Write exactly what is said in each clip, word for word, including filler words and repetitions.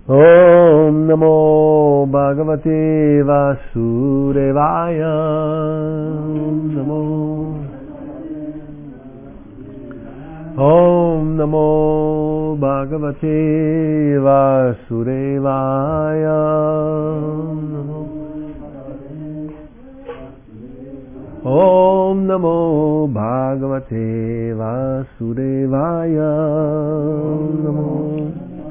Om Namo Bhagavate Vasudevaya. Om Namo Om Namo Bhagavate Vasudevaya. Om Namo Bhagavate Vasudevaya. Om Namo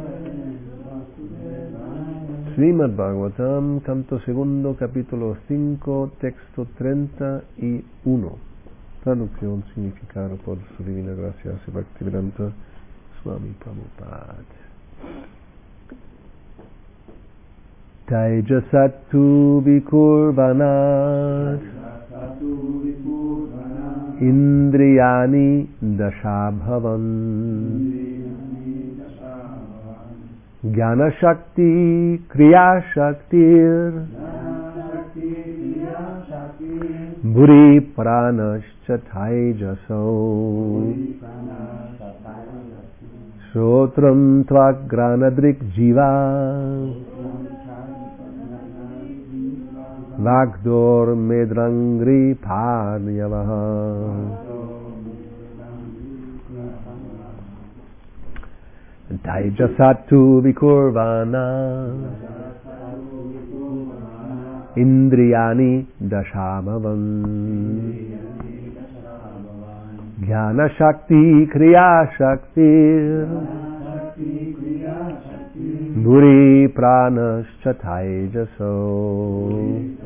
Srimad Bhagavatam, canto segundo, capítulo cinco, texto treinta y uno. Traducción, significado por su divina gracia, Bhaktivedanta Swami Prabhupada. Taijasattu vikurvanat Indriyani dashabhavan Jnana Shakti Kriya Shaktir Buri Pranascha Taijaso Shrotram Tvagranadrik Jiva Vagdor Medrangri Parnyavaha Taijasattu vikurvana Indriyani dashabhavan Jnana Shakti Kriya Shaktir Buri Pranascha Taijaso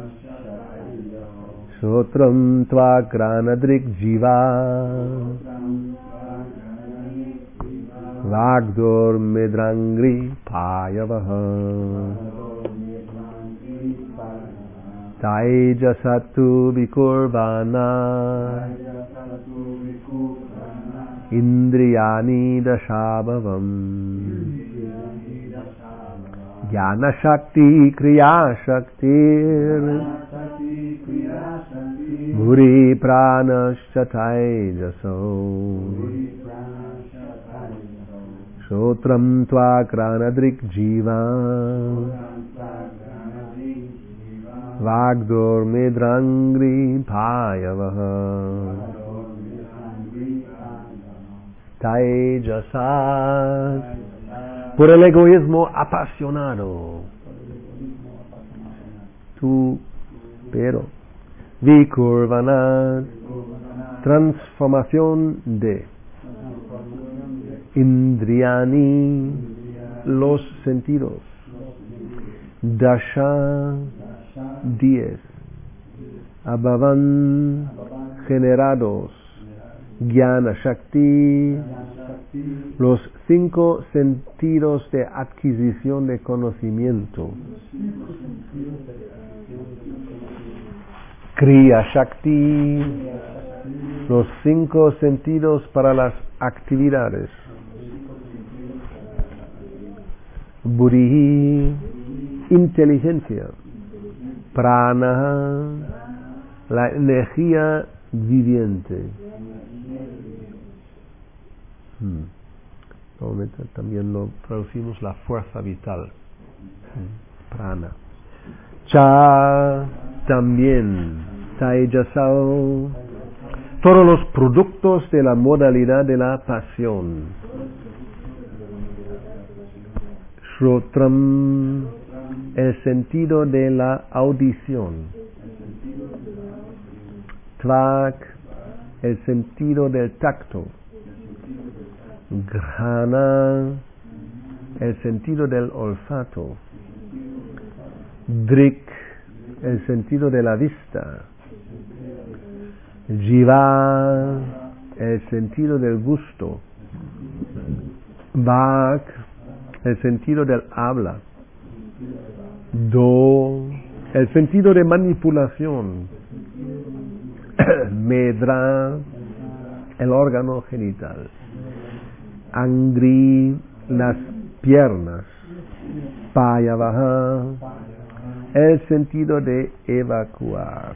Sotram Tvagranadrik Jiva Vagdor Medrangri Payavaha Taijasattu vikurvana Indriyani dashabhavam Jnana Shakti Kriya Shaktir Buri Pranascha Taijaso Sotram Tvagranadrik Jiva Vagdor Medrangri Payavaha Taijasat por el egoísmo apasionado. Tú, pero Vikurvanat, transformación de Indriyani, los sentidos. Dasha, diez. Abhavan, generados. Jnana Shakti, los cinco sentidos de adquisición de conocimiento. Kriya Shakti, los cinco sentidos para las actividades. Buddhi, inteligencia. Prana, la energía viviente. Hmm. Normalmente también lo traducimos la fuerza vital. Hmm. Prana. Cha, también. Taijasao, todos los productos de la modalidad de la pasión. Shrotram, el sentido de la audición. Tvak, el sentido del tacto. Grana, el sentido del olfato. Drik, el sentido de la vista. Jiva, el sentido del gusto. Vak, el sentido del habla. Do, el sentido de manipulación. Medra, el órgano genital. Angri, las piernas. Payavaha, el sentido de evacuar.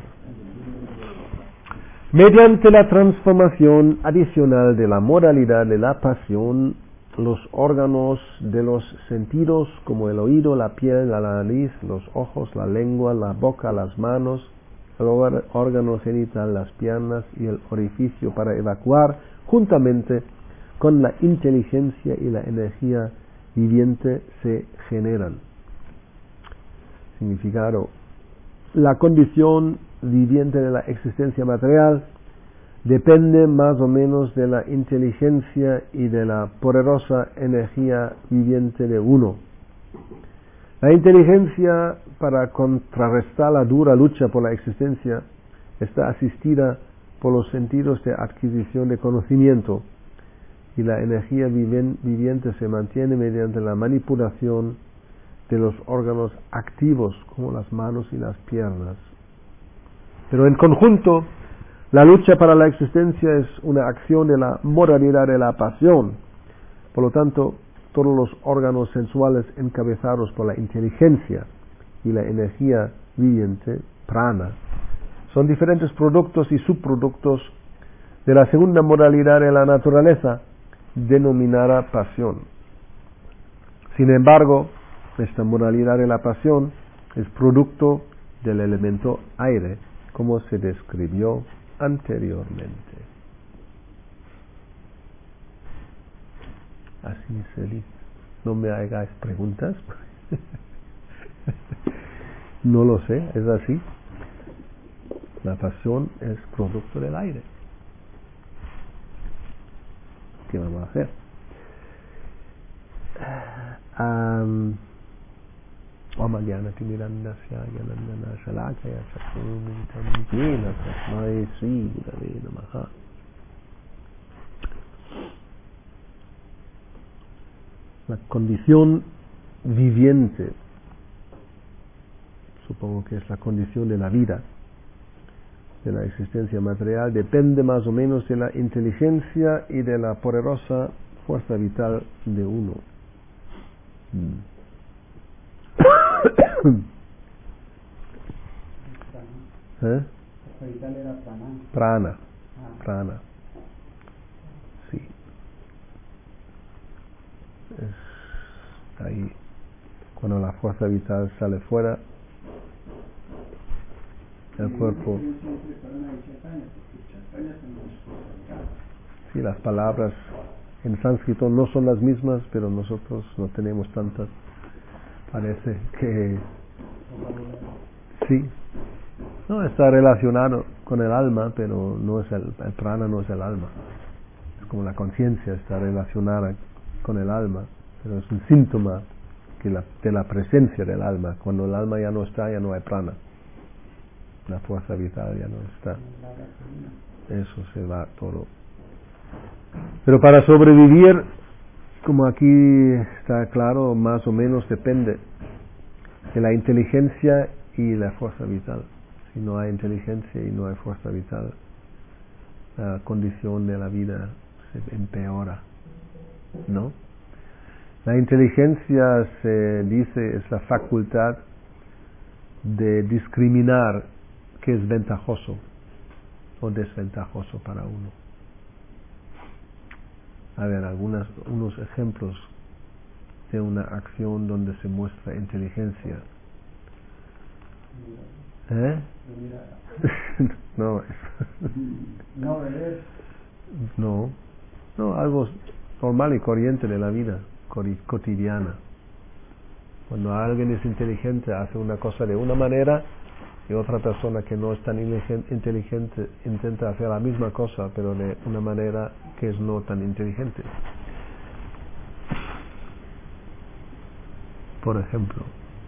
Mediante la transformación adicional de la modalidad de la pasión, los órganos de los sentidos como el oído, la piel, la nariz, los ojos, la lengua, la boca, las manos, el órgano genital, las piernas y el orificio para evacuar, juntamente con la inteligencia y la energía viviente, se generan. Significado: la condición viviente de la existencia material depende más o menos de la inteligencia y de la poderosa energía viviente de uno. La inteligencia, para contrarrestar la dura lucha por la existencia, está asistida por los sentidos de adquisición de conocimiento, y la energía viviente se mantiene mediante la manipulación de los órganos activos como las manos y las piernas. Pero en conjunto, la lucha para la existencia es una acción de la moralidad de la pasión. Por lo tanto, todos los órganos sensuales encabezados por la inteligencia y la energía viviente, prana, son diferentes productos y subproductos de la segunda moralidad de la naturaleza, denominada pasión. Sin embargo, esta moralidad de la pasión es producto del elemento aire, como se describió anteriormente. Así se dice. No me hagáis preguntas. No lo sé, es así. La pasión es producto del aire. ¿Qué vamos a hacer? Um, Omagyana Timirandasya Yanandana Shalakaya Chakumitam Jena Tasmai Sri Gurave Namaha. La condición viviente, supongo que es la condición de la vida, de la existencia material, depende más o menos de la inteligencia y de la poderosa fuerza vital de uno. Mm. ¿Eh? Era prana. Prana. Ah. Prana. Sí. Es ahí, cuando la fuerza vital sale fuera, el cuerpo. Sí, las palabras en sánscrito no son las mismas, pero nosotros no tenemos tantas. Parece que sí, no está relacionado con el alma, pero no es el, el prana no es el alma. Es como la conciencia está relacionada con el alma, pero es un síntoma que la, de la presencia del alma. Cuando el alma ya no está, ya no hay prana. La fuerza vital ya no está. Eso se va todo. Pero para sobrevivir, como aquí está claro, más o menos depende de la inteligencia y la fuerza vital. Si no hay inteligencia y no hay fuerza vital, la condición de la vida se empeora, ¿no? La inteligencia, se dice, es la facultad de discriminar qué es ventajoso o desventajoso para uno. A ver, algunas, unos ejemplos de una acción donde se muestra inteligencia. ¿Eh? No, No, es. No, no, algo normal y corriente de la vida, cotidiana. Cuando alguien es inteligente, hace una cosa de una manera, y otra persona que no es tan inteligente intenta hacer la misma cosa, pero de una manera que es no tan inteligente. Por ejemplo,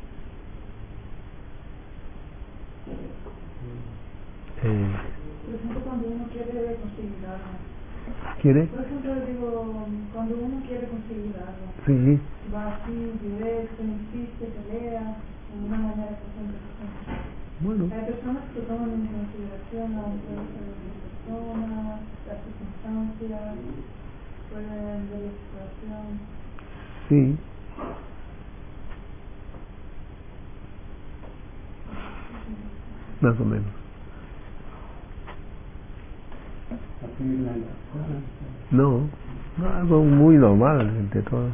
eh, por ejemplo, cuando uno quiere conseguir algo. ¿Quiere? Por ejemplo, digo, cuando uno quiere conseguir algo. Sí. Va así, directo, insiste, pelea, de una manera que siempre se Bueno. Hay personas que toman en consideración la persona, las circunstancias, pueden ver la situación. Sí. Más o menos. No. No, algo muy normal entre todos.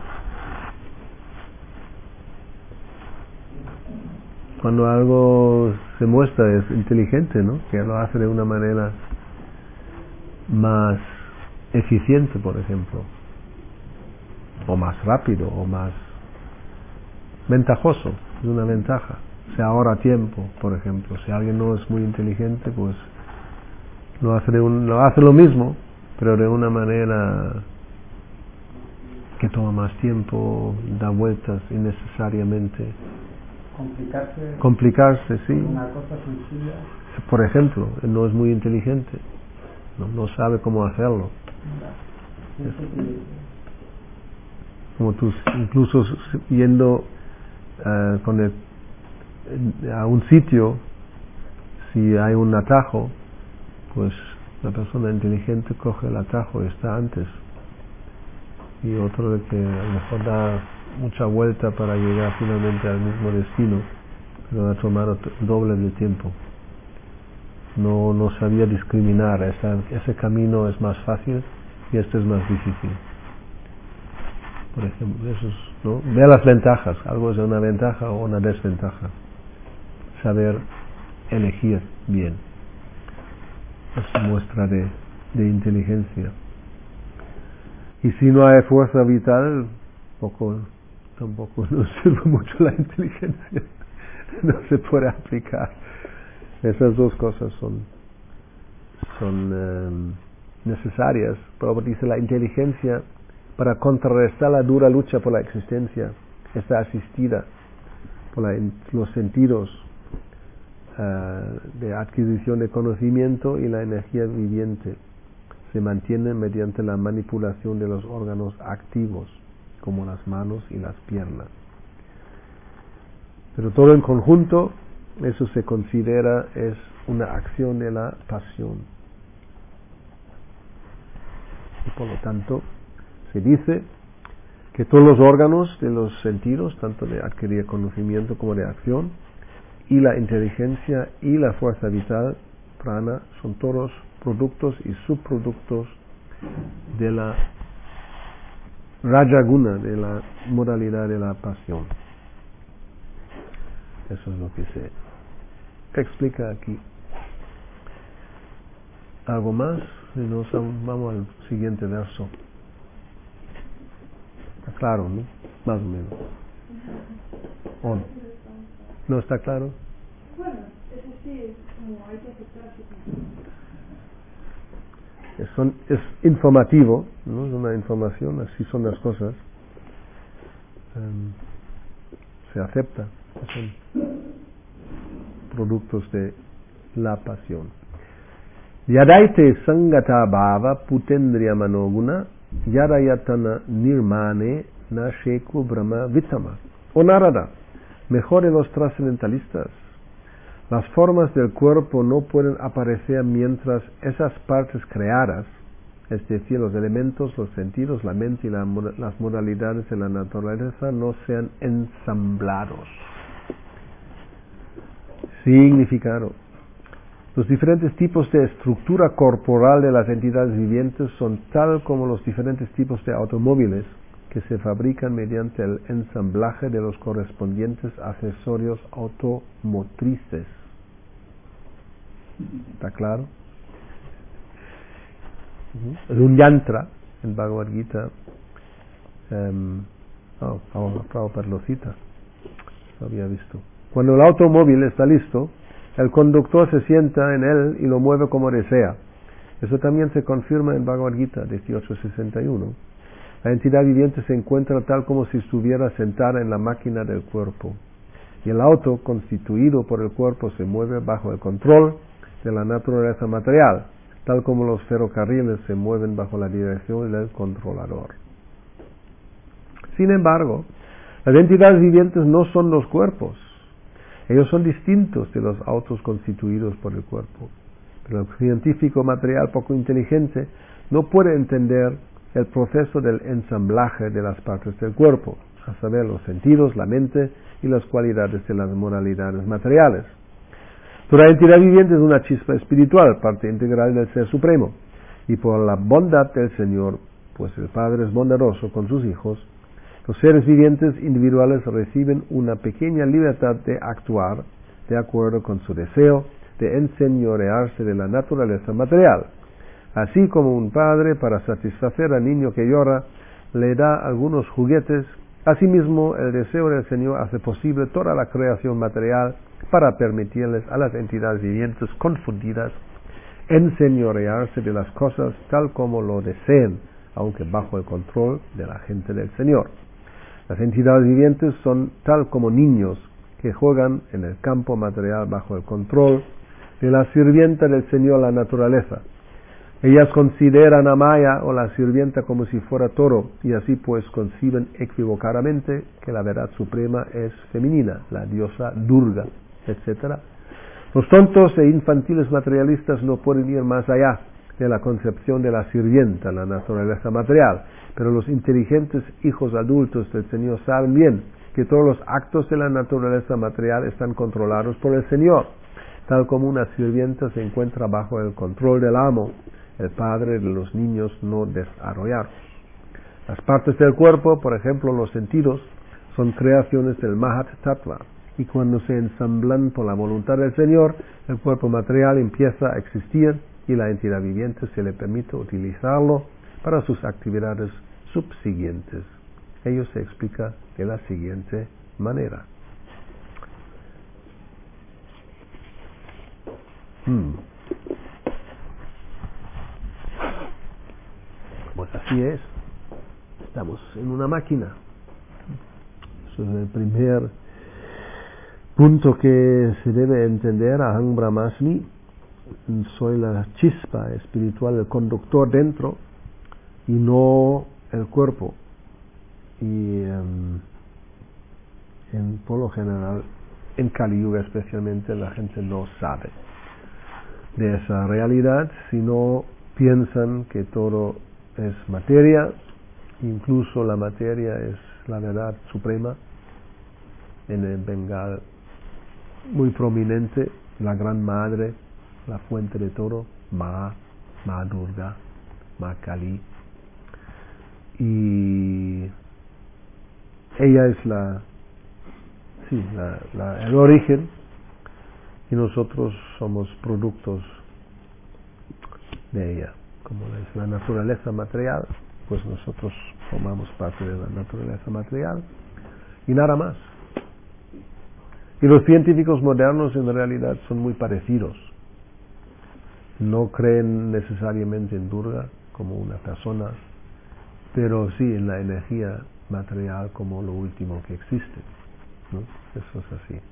Cuando algo se muestra es inteligente, ¿no? Que lo hace de una manera más eficiente, por ejemplo, o más rápido, o más ventajoso, es una ventaja. Se ahorra tiempo, por ejemplo. Si alguien no es muy inteligente, pues lo hace, de un, lo hace lo mismo, pero de una manera que toma más tiempo, da vueltas innecesariamente. Complicarse. Complicarse, sí. Una cosa sencilla. Por ejemplo, él no es muy inteligente, no, no sabe cómo hacerlo. Es como tú, incluso yendo uh, con el, a un sitio, si hay un atajo, pues la persona inteligente coge el atajo y está antes. Y otro de que a lo mejor da mucha vuelta para llegar finalmente al mismo destino, pero ha tomado doble de tiempo. No, no sabía discriminar, esa, ese camino es más fácil y este es más difícil. Por ejemplo, eso es, ¿no? Ve las ventajas, algo es una ventaja o una desventaja. Saber elegir bien. Es muestra de, de inteligencia. Y si no hay fuerza vital, poco, tampoco nos sirve mucho la inteligencia. No se puede aplicar. Esas dos cosas son, son um, necesarias. Pero dice la inteligencia, para contrarrestar la dura lucha por la existencia, está asistida por la, los sentidos uh, de adquisición de conocimiento y la energía viviente. Se mantienen mediante la manipulación de los órganos activos, como las manos y las piernas. Pero todo en conjunto, eso se considera es una acción de la pasión. Y por lo tanto, se dice que todos los órganos de los sentidos, tanto de adquirir conocimiento como de acción, y la inteligencia y la fuerza vital, prana, son todos productos y subproductos de la rajaguna, de la modalidad de la pasión. Eso es lo que se explica aquí. ¿Algo más? Y nos vamos al siguiente verso. Está claro, ¿no? Más o menos. ¿O no? ¿No está claro? Bueno, eso sí, es como hay que aceptar que Es, son, es informativo, ¿no? Es una información, así son las cosas. Um, se acepta, son productos de la pasión. Yadaite sangata bhava putendriya manoguna yadayatana nirmane na sheku brahma vitama. O Narada, mejor de los trascendentalistas, las formas del cuerpo no pueden aparecer mientras esas partes creadas, es decir, los elementos, los sentidos, la mente y la, las modalidades de la naturaleza, no sean ensamblados. Significado. Los diferentes tipos de estructura corporal de las entidades vivientes son tal como los diferentes tipos de automóviles que se fabrican mediante el ensamblaje de los correspondientes accesorios automotrices. ¿Está claro? Uh-huh. Un yantra, en Bhagavad Gita, um, oh, oh, Prabhupada lo cita, lo había visto. Cuando el automóvil está listo, el conductor se sienta en él y lo mueve como desea. Eso también se confirma en Bhagavad Gita dieciocho sesenta y uno. La entidad viviente se encuentra tal como si estuviera sentada en la máquina del cuerpo. Y el auto, constituido por el cuerpo, se mueve bajo el control de la naturaleza material, tal como los ferrocarriles se mueven bajo la dirección del controlador. Sin embargo, las entidades vivientes no son los cuerpos. Ellos son distintos de los autos constituidos por el cuerpo. Pero el científico material poco inteligente no puede entender el proceso del ensamblaje de las partes del cuerpo, a saber, los sentidos, la mente y las cualidades de las modalidades materiales. Toda entidad viviente es una chispa espiritual, parte integral del Ser Supremo, y por la bondad del Señor pues el Padre es bondadoso con sus hijos, los seres vivientes individuales reciben una pequeña libertad de actuar de acuerdo con su deseo de enseñorearse de la naturaleza material. Así como un padre, para satisfacer al niño que llora, le da algunos juguetes, asimismo el deseo del Señor hace posible toda la creación material para permitirles a las entidades vivientes confundidas enseñorearse de las cosas tal como lo deseen, aunque bajo el control de la gente del Señor. Las entidades vivientes son tal como niños que juegan en el campo material bajo el control de la sirvienta del Señor, la naturaleza. Ellas consideran a Maya o la sirvienta como si fuera toro, y así pues conciben equivocadamente que la verdad suprema es femenina, la diosa Durga, etcétera. Los tontos e infantiles materialistas no pueden ir más allá de la concepción de la sirvienta, la naturaleza material, pero los inteligentes hijos adultos del Señor saben bien que todos los actos de la naturaleza material están controlados por el Señor, tal como una sirvienta se encuentra bajo el control del amo, el padre de los niños no desarrollados. Las partes del cuerpo, por ejemplo los sentidos, son creaciones del Mahat Tattva, y cuando se ensamblan por la voluntad del Señor, el cuerpo material empieza a existir y la entidad viviente se le permite utilizarlo para sus actividades subsiguientes. Ello se explica de la siguiente manera. Hmm. Pues así es. Estamos en una máquina. Eso es el primer punto que se debe entender. Aham Brahmasmi. Soy la chispa espiritual, el conductor dentro y no el cuerpo. Y um, en, por lo general en Kali Yuga especialmente la gente no sabe de esa realidad, sino piensan que todo es materia, incluso la materia es la verdad suprema. En el Bengal muy prominente la gran madre, la fuente de todo, Ma, Ma Durga, Ma Kali, y ella es la, sí, la, la, el origen, y nosotros somos productos de ella. Como es la naturaleza material, pues nosotros formamos parte de la naturaleza material y nada más. Y los científicos modernos en realidad son muy parecidos. No creen necesariamente en Durga como una persona, pero sí en la energía material como lo último que existe, ¿no? Eso es así.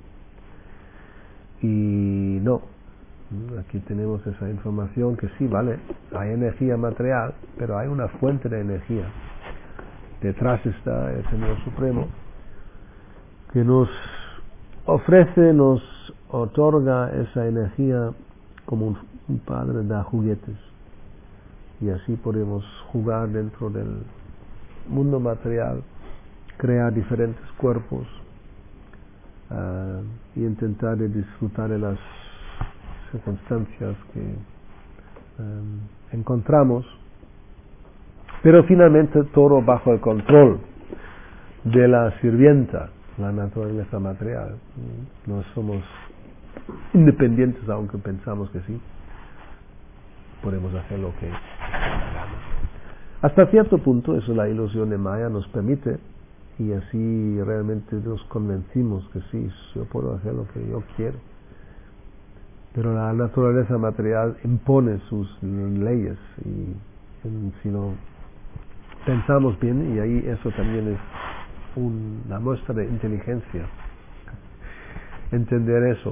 Y no, aquí tenemos esa información que sí, vale, hay energía material, pero hay una fuente de energía. Detrás está el Señor Supremo, que nos ofrece, nos otorga esa energía como un, un padre da juguetes. Y así podemos jugar dentro del mundo material, crear diferentes cuerpos uh, y intentar de disfrutar de las circunstancias que um, encontramos, pero finalmente todo bajo el control de la sirvienta, la naturaleza material. No somos independientes, aunque pensamos que sí. Podemos hacer lo que hasta cierto punto, eso la ilusión de Maya nos permite, y así realmente nos convencimos que sí, yo puedo hacer lo que yo quiero. Pero la naturaleza material impone sus leyes, y, y si no pensamos bien, y ahí eso también es una muestra de inteligencia, entender eso,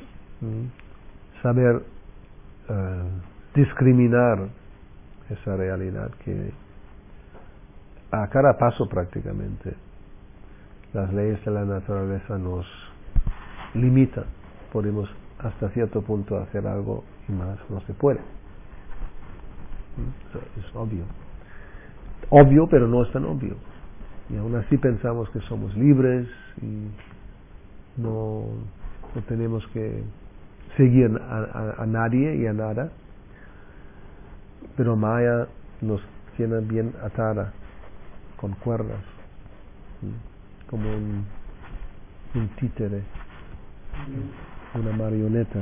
saber uh, discriminar esa realidad que a cada paso prácticamente las leyes de la naturaleza nos limitan. Podemos hasta cierto punto hacer algo y más no se puede. Es obvio. Obvio, pero no es tan obvio. Y aún así pensamos que somos libres y no, no tenemos que seguir a, a, a nadie y a nada. Pero Maya nos tiene bien atada con cuerdas, como un, un títere, una marioneta.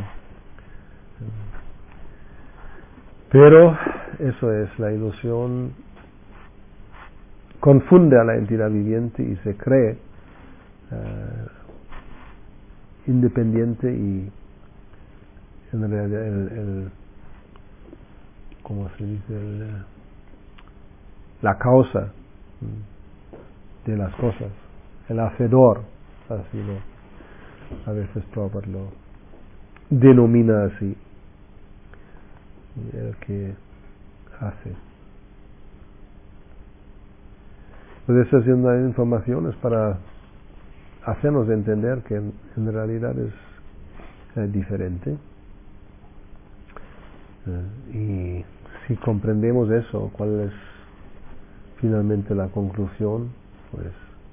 Pero eso es, la ilusión confunde a la entidad viviente y se cree uh, independiente y en realidad el, el ¿cómo se dice? El, la causa de las cosas, el hacedor, así lo, a veces Prabhupada lo denomina así, el que hace. Pues esas son las informaciones para hacernos entender que en, en realidad es eh, diferente. Eh, y si comprendemos eso, cuál es finalmente la conclusión, pues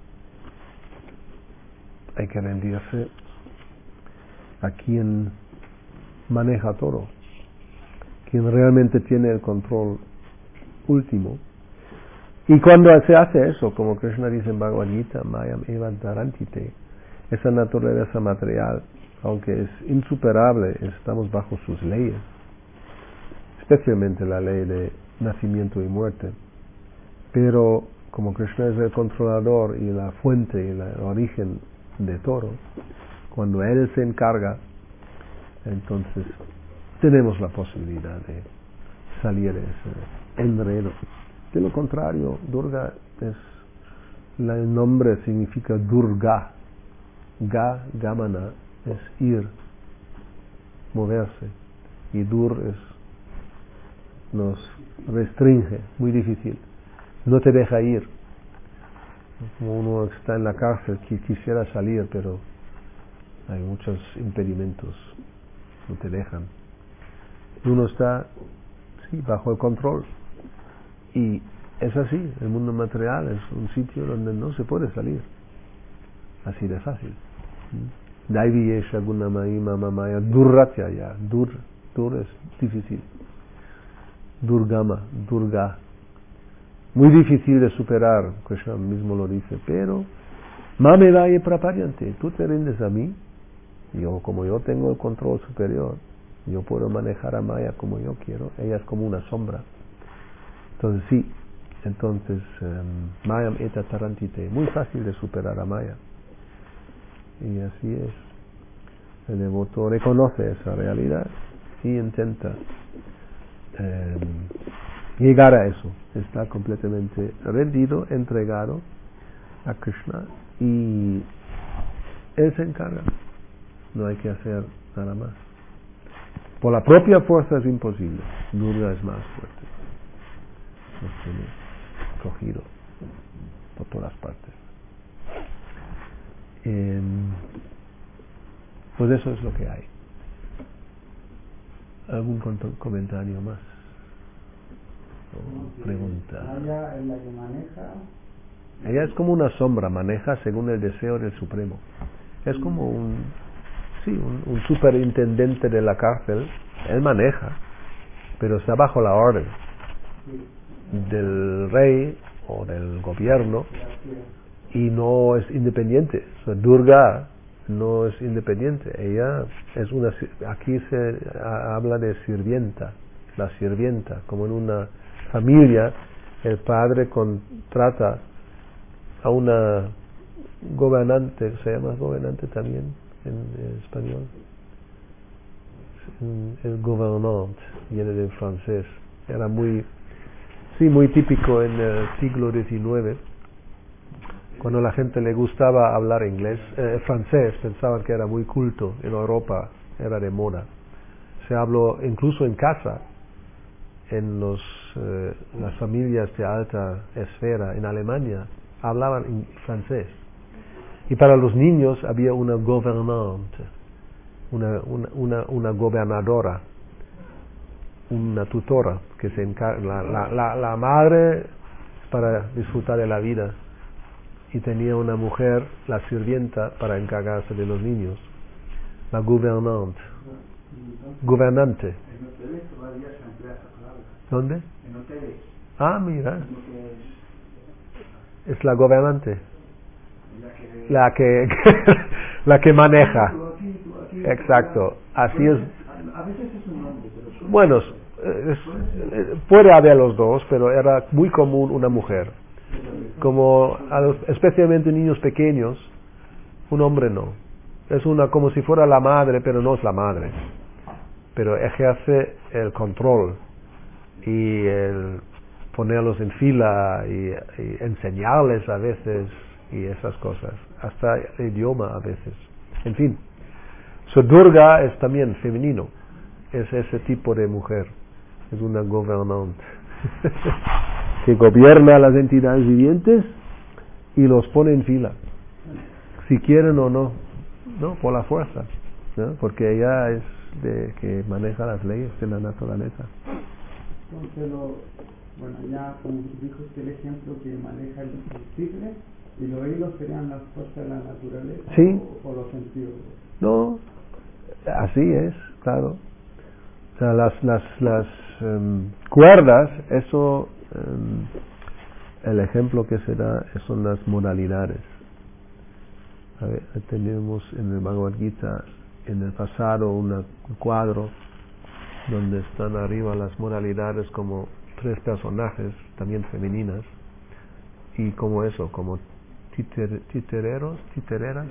hay que rendirse a quien maneja todo, quien realmente tiene el control último. Y cuando se hace eso, como Krishna dice en Bhagavad Gita, Mayam Evam Tarantite, esa naturaleza material, aunque es insuperable, estamos bajo sus leyes, especialmente la ley de nacimiento y muerte. Pero como Krishna es el controlador y la fuente y el origen de todo, cuando Él se encarga, entonces tenemos la posibilidad de salir de ese enredo. De lo contrario, Durga es, la, el nombre significa Durga. Ga, Gamana, es ir, moverse. Y Dur es, nos restringe, muy difícil. No te deja ir. Como uno está en la cárcel, que quisiera salir, pero hay muchos impedimentos, no te dejan. Uno está, sí, bajo el control. Y es así, el mundo material es un sitio donde no se puede salir. Así de fácil. Daiviyesha gunamaya mamaya durratyaya. Dur, dur es difícil. Durgama, Durga. Muy difícil de superar, Krishna mismo lo dice, pero mame vaye praparyante, tú te rindes a mí, yo como yo tengo el control superior, yo puedo manejar a Maya como yo quiero, ella es como una sombra. Entonces sí, entonces um, Mayam eta tarantite, muy fácil de superar a Maya. Y así es. El devoto reconoce esa realidad y intenta um, llegar a eso. Está completamente rendido, entregado a Krishna y Él se encarga. No hay que hacer nada más. Por la propia fuerza es imposible. Durga es más fuerte. Nos tiene cogido por todas partes. Eh, pues eso es lo que hay. ¿Algún comentario más? O pregunta. Ella es la que maneja. Ella es como una sombra, maneja según el deseo del Supremo. Es como un, sí, un, un superintendente de la cárcel. Él maneja, pero está bajo la orden del rey o del gobierno y no es independiente. O sea, Durga no es independiente, ella es una, aquí se habla de sirvienta, la sirvienta, como en una familia el padre contrata a una gobernante, se llama gobernante también en, en español, el gouvernante viene del francés, era muy Sí, muy típico en el siglo diecinueve, cuando la gente le gustaba hablar inglés, eh, francés, pensaban que era muy culto, en Europa era de moda. Se habló incluso en casa, en los, eh, las familias de alta esfera, en Alemania, hablaban en francés. Y para los niños había una gobernante, una, una, una, una gobernadora, una tutora que se encarga, la, la, la, la madre para disfrutar de la vida y tenía una mujer, la sirvienta, para encargarse de los niños, la gobernante, gobernante. En hoteles todavía se emplea esa palabra. ¿Dónde? En hoteles. Ah, mira. Es la gobernante. La que, la que maneja. Exacto. Así es. A veces es un hombre, pero son... Bueno, es, eh, puede haber los dos, pero era muy común una mujer. Como a los, especialmente niños pequeños, un hombre no. Es una como si fuera la madre, pero no es la madre. Pero ejerce el control y el ponerlos en fila y, y enseñarles a veces y esas cosas, hasta el idioma a veces. En fin, so Durga es también femenino, es ese tipo de mujer, es una gobernante que gobierna a las entidades vivientes y los pone en fila, si quieren o no, no por la fuerza, ¿no? Porque ella es de que maneja las leyes de la naturaleza. Entonces, lo, bueno, ya como dijo usted el ejemplo que maneja el sensible, y los hilos serían las fuerzas de la naturaleza, ¿sí? o, o los sentidos. No, así es, claro. O sea, las, las, las um, cuerdas, eso, um, el ejemplo que se da son las modalidades. A ver, tenemos en el Bhagavad Gita, en el pasado, una, un cuadro donde están arriba las modalidades como tres personajes, también femeninas, y como eso, como titer, titereros, titereras.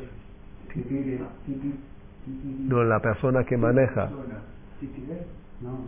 No, la persona que maneja. No,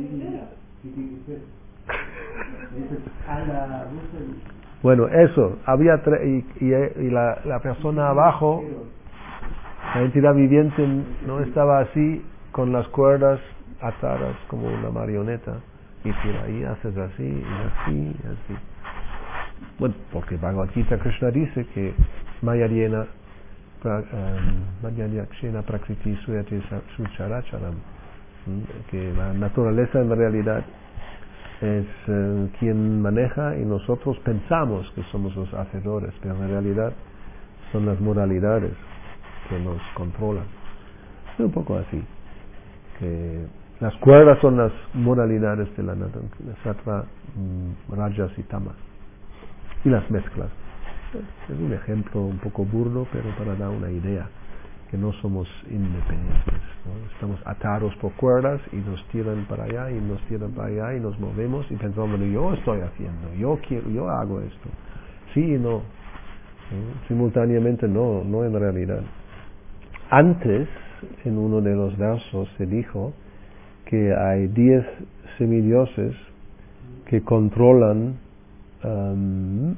bueno, eso, había tre y, y, y la, la persona abajo, la entidad viviente no estaba así, con las cuerdas atadas como una marioneta, y por ahí haces así, y así, y así. Bueno, porque Bhagavad Gita Krishna dice que Mayadhyena Mayadhyakshena Prakriti Suyate Sucharacharam, que la naturaleza en realidad es uh, quien maneja y nosotros pensamos que somos los hacedores, pero en realidad son las modalidades que nos controlan. Es un poco así, que las cuerdas son las modalidades de la naturaleza, sattva, rajas y tamas, y las mezclas. Es un ejemplo un poco burdo, pero para dar una idea, que no somos independientes, ¿no? Estamos atados por cuerdas y nos tiran para allá y nos tiran para allá y nos movemos y pensamos, yo estoy haciendo, yo quiero, yo hago esto. Sí y no, ¿no? Simultáneamente no, no en realidad. Antes, en uno de los versos se dijo que hay diez semidioses que controlan um,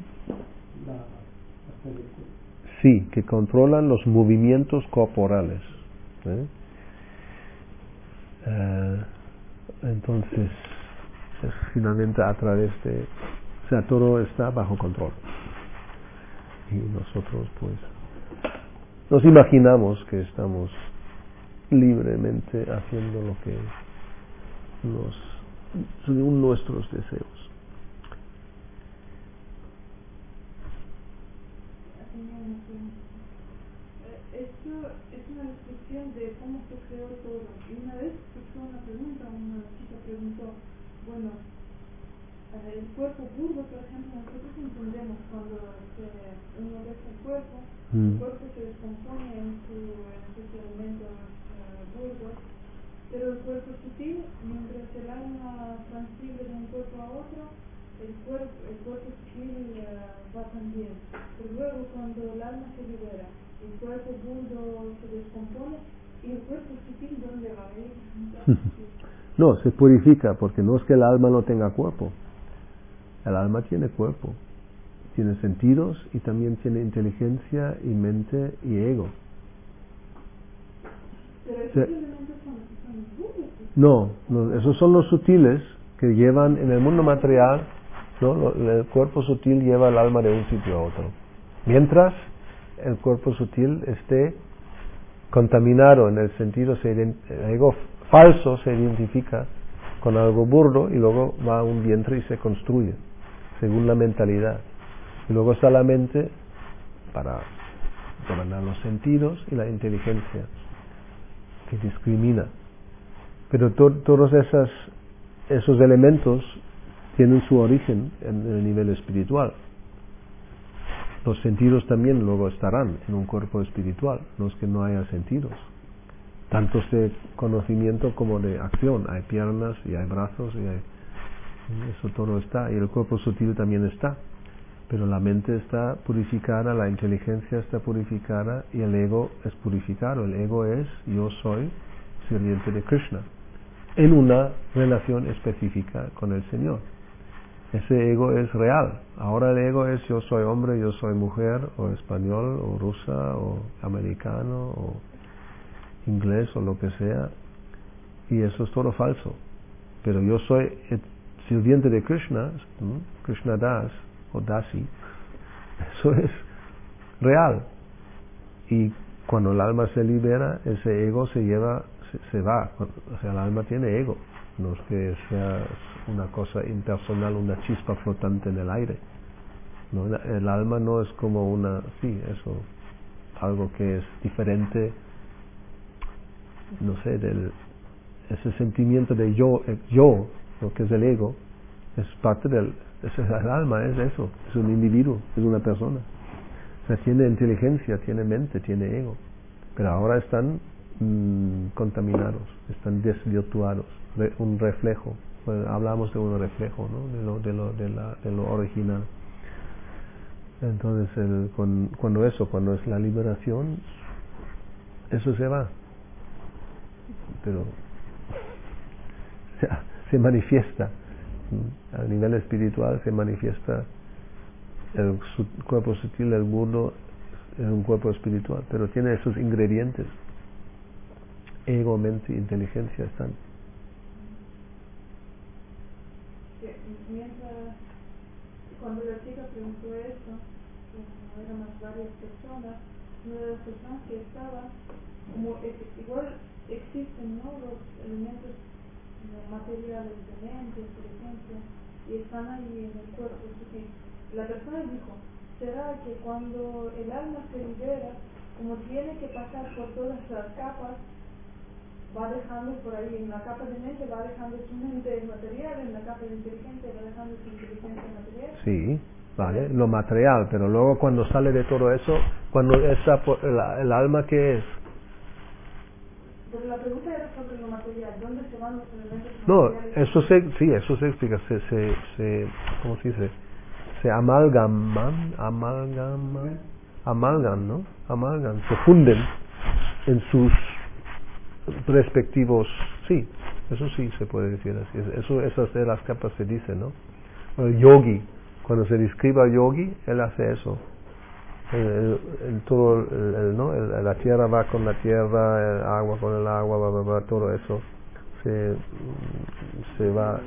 sí, que controlan los movimientos corporales, ¿eh? Uh, entonces es finalmente a través de, o sea, todo está bajo control y nosotros pues nos imaginamos que estamos libremente haciendo lo que nos, según nuestros deseos. Esto es una descripción de cómo se creó todo. Y una vez surgió una pregunta, una chica preguntó, bueno, el cuerpo burdo, por ejemplo, nosotros entendemos cuando se, uno ve el cuerpo, mm. el cuerpo se descompone en, su, en sus elementos uh, burdos, pero el cuerpo sutil, mientras el alma transfiere de un cuerpo a otro, el cuerpo, el cuerpo sutil uh, va también. Pero luego cuando el alma se libera, el cuerpo burdo se descompone y el cuerpo sutil, ¿dónde va a ir? No, se purifica, porque no es que el alma no tenga cuerpo. El alma tiene cuerpo, tiene sentidos y también tiene inteligencia y mente y ego. Pero esos Se, elementos son, son burdos. No, no, esos son los sutiles que llevan en el mundo material, ¿no? El cuerpo sutil lleva el alma de un sitio a otro. Mientras el cuerpo sutil esté contaminado, en el sentido se el ego falso se identifica con algo burdo y luego va a un vientre y se construye según la mentalidad, y luego está la mente para gobernar los sentidos y la inteligencia que discrimina, pero to, todos esas, esos elementos tienen su origen en el nivel espiritual. Los sentidos también luego estarán en un cuerpo espiritual, no es que no haya sentidos, tanto de conocimiento como de acción. Hay piernas y hay brazos y hay, eso todo está, y el cuerpo sutil también está, pero la mente está purificada, la inteligencia está purificada y el ego es purificado. El ego es yo soy sirviente de Krishna en una relación específica con el Señor. Ese ego es real. Ahora el ego es yo soy hombre, yo soy mujer, o español, o rusa, o americano, o inglés, o lo que sea, y eso es todo falso. Pero yo soy el sirviente de Krishna, ¿no? Krishna Das o Dasi, eso es real. Y cuando el alma se libera, ese ego se lleva, se, se va. O sea, el alma tiene ego, no es que sea una cosa impersonal, una chispa flotante en el aire, ¿no? El alma no es como una, sí, eso, algo que es diferente, no sé, del ese sentimiento de yo, yo, lo que es el ego, es parte del, es el alma, es eso, es un individuo, es una persona. O sea, tiene inteligencia, tiene mente, tiene ego, pero ahora están mmm, contaminados, están desvirtuados, re, un reflejo. Bueno, hablamos de un reflejo, ¿no? de, lo, de, lo, de, la, de lo original. Entonces, el, con, cuando eso, cuando es la liberación, eso se va. Pero se, se manifiesta, a nivel espiritual se manifiesta el su, cuerpo sutil, el mundo es un cuerpo espiritual, pero tiene esos ingredientes, ego, mente, inteligencia están. Mientras, cuando la chica preguntó esto, como eran más varias personas, una de las personas que estaban, como es, igual existen, ¿no?, los elementos materiales de mente, por ejemplo, y están ahí en el cuerpo. Porque la persona dijo, ¿será que cuando el alma se libera, como tiene que pasar por todas las capas, va dejando por ahí, en la capa de mente va dejando su mente material, en la capa de inteligencia va dejando su inteligencia material? Sí, vale, lo material, pero luego cuando sale de todo eso, cuando esa, el, el alma, ¿qué es? Pero la pregunta era sobre lo material, ¿dónde se van los elementos No, materiales? eso se, sí, eso se explica, se, se, se ¿cómo se dice? Se amalgaman, amalgaman, amalgan, ¿no? Amalgan, se funden en sus respectivos, sí, eso sí se puede decir así, eso, esas de las capas se dice, ¿no? El yogi, cuando se describe al yogi, él hace eso. El, el, el, todo el, el, ¿no? el, la tierra va con la tierra, el agua con el agua, va, va, va, todo eso se, se va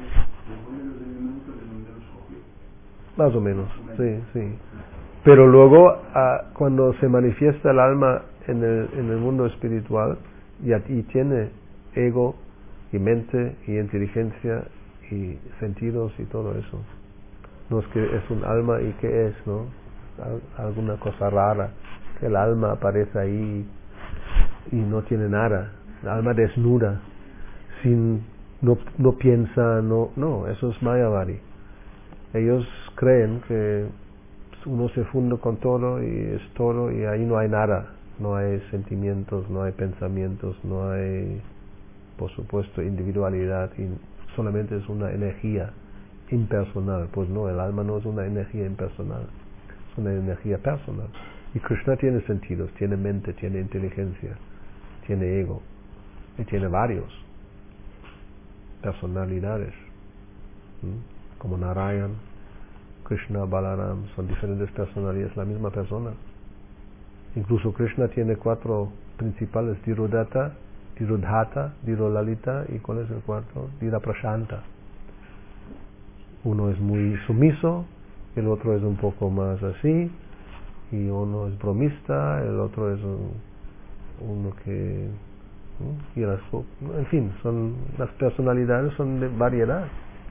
más o menos, sí, sí. Pero luego ah, cuando se manifiesta el alma en el, en el mundo espiritual y, y tiene ego y mente y inteligencia y sentidos y todo eso, no es que es un alma y qué es, ¿no? Alguna cosa rara, que el alma aparece ahí y no tiene nada, el alma desnuda, sin, no, no piensa, no, no, eso es Mayavadi. Ellos creen que uno se funde con todo y es todo y ahí no hay nada, no hay sentimientos, no hay pensamientos, no hay, por supuesto, individualidad, y solamente es una energía impersonal. Pues no, el alma no es una energía impersonal, es una energía personal. Y Krishna tiene sentidos, tiene mente, tiene inteligencia, tiene ego, y tiene varios personalidades, ¿Mm? como Narayan, Krishna, Balaram, son diferentes personalidades, la misma persona. Incluso Krishna tiene cuatro principales, Dhirudhata, Dhirudhata, Dhirolalita, y ¿cuál es el cuarto? Dhiraprashanta. Uno es muy sumiso, el otro es un poco más así, y uno es bromista, el otro es un, uno que ¿no? y las, en fin, son las personalidades son de variedad.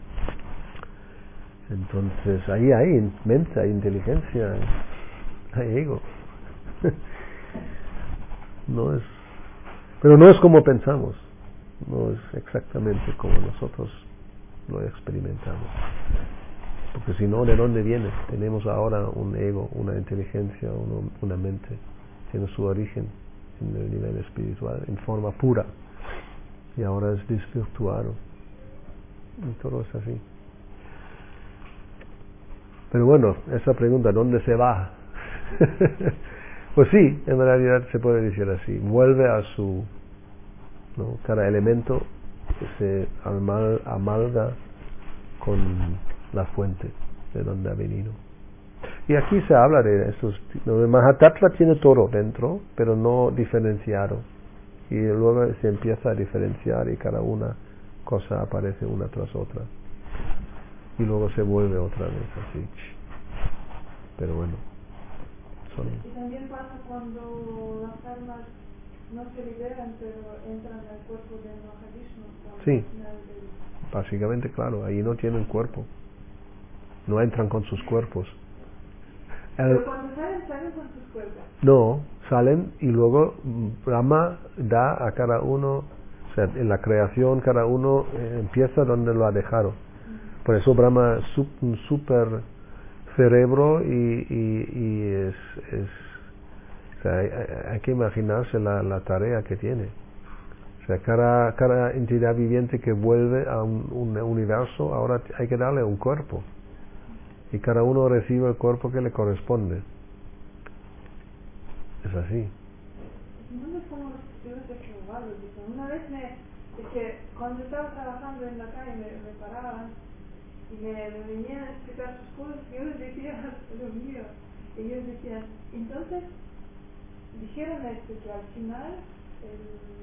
Entonces ahí hay mente, hay inteligencia, hay ego. No es, pero no es como pensamos, no es exactamente como nosotros lo experimentamos. Porque si no, ¿de dónde viene? Tenemos ahora un ego, una inteligencia, uno, una mente. Tiene su origen en el nivel espiritual, en forma pura. Y ahora es desvirtuado. Y todo es así. Pero bueno, esa pregunta, ¿dónde se va? Pues sí, en realidad se puede decir así. Vuelve a su... ¿no? Cada elemento se amal, amalga con la fuente de donde ha venido. Y aquí se habla de estos... ¿no? El Mahatattva tiene todo dentro, pero no diferenciado. Y luego se empieza a diferenciar y cada una cosa aparece una tras otra. Y luego se vuelve otra vez así. Pero bueno. Son... Y también pasa cuando las almas no se liberan, pero entran al cuerpo de Mahadishnu. Sí, básicamente, claro, ahí no tienen cuerpo. No entran con sus cuerpos. El... Pero cuando salen, salen con sus cuerpos. No, salen y luego Brahma da a cada uno, o sea, en la creación cada uno eh, empieza donde lo ha dejado. Por eso Brahma es un súper cerebro y, y, y es, es o sea, hay, hay que imaginarse la, la tarea que tiene. O sea, cada, cada entidad viviente que vuelve a un, un universo, ahora hay que darle un cuerpo. Y cada uno recibe el cuerpo que le corresponde. Es así. No es como los testigos de Jehová, lo dicen. Una vez me, es que cuando estaba trabajando en la calle me, me paraban y me, me venían a explicar sus cosas y yo les decía, Dios mío, y ellos decían, entonces dijeron esto, que al final el,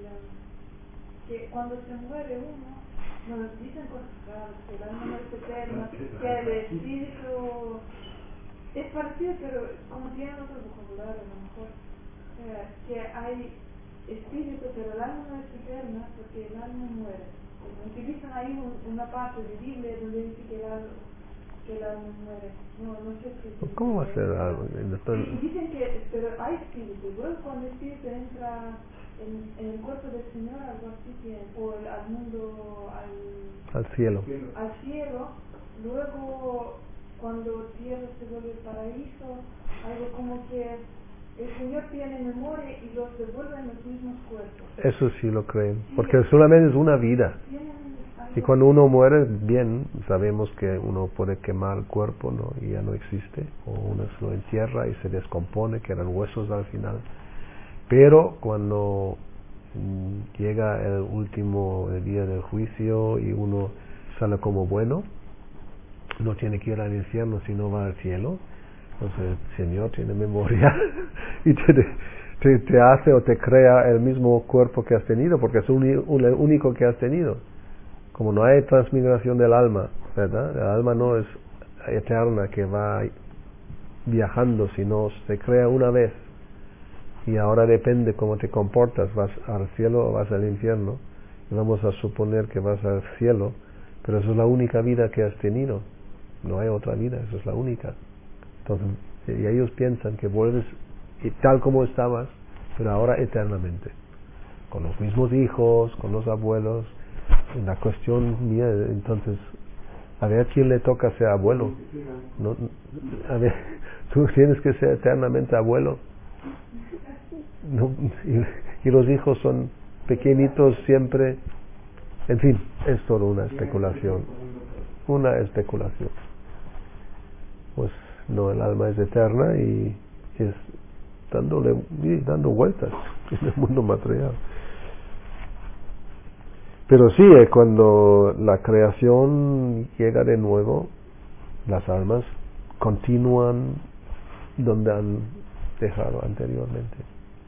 que cuando se muere uno nos dicen cosas raras, que el alma no es eterna, que el espíritu es parecido pero como tienen otro vocabulario a lo mejor, eh, que hay espíritu pero el alma no es eterna porque el alma muere. Utilizan ahí un, una parte de Biblia donde dice que el alma, que el alma muere. No, no sé si... ¿Cómo va a ser algo? Y dicen que, pero hay espíritu, luego cuando el espíritu entra en, en el cuerpo del Señor, algo así, que, o el, al mundo, al, al cielo. al cielo, luego cuando tierra se vuelve paraíso, algo como que el Señor tiene memoria y los devuelve en los mismos cuerpos. Eso sí lo creen, porque solamente es una vida. Y cuando uno muere, bien, sabemos que uno puede quemar el cuerpo, ¿no? Y ya no existe, o uno se lo entierra y se descompone, quedan huesos al final. Pero cuando mm, llega el último el día del juicio y uno sale como bueno, no tiene que ir al infierno, sino va al cielo. Entonces el Señor tiene memoria y te, te, te hace o te crea el mismo cuerpo que has tenido, porque es el único que has tenido. Como no hay transmigración del alma, ¿verdad? El alma no es eterna que va viajando, sino se crea una vez. Y ahora depende cómo te comportas, vas al cielo o vas al infierno. Y vamos a suponer que vas al cielo, pero esa es la única vida que has tenido. No hay otra vida, esa es la única. Entonces, y ellos piensan que vuelves tal como estabas, pero ahora eternamente. Con los mismos hijos, con los abuelos. En la cuestión mía, entonces, a ver quién le toca ser abuelo. No, a ver, tú tienes que ser eternamente abuelo. No, y, y los hijos son pequeñitos siempre. En fin, es solo una especulación. Una especulación. Pues no, el alma es eterna y es dándole, dando vueltas en el mundo material. Pero sí, eh, cuando la creación llega de nuevo, las almas continúan donde han dejado anteriormente.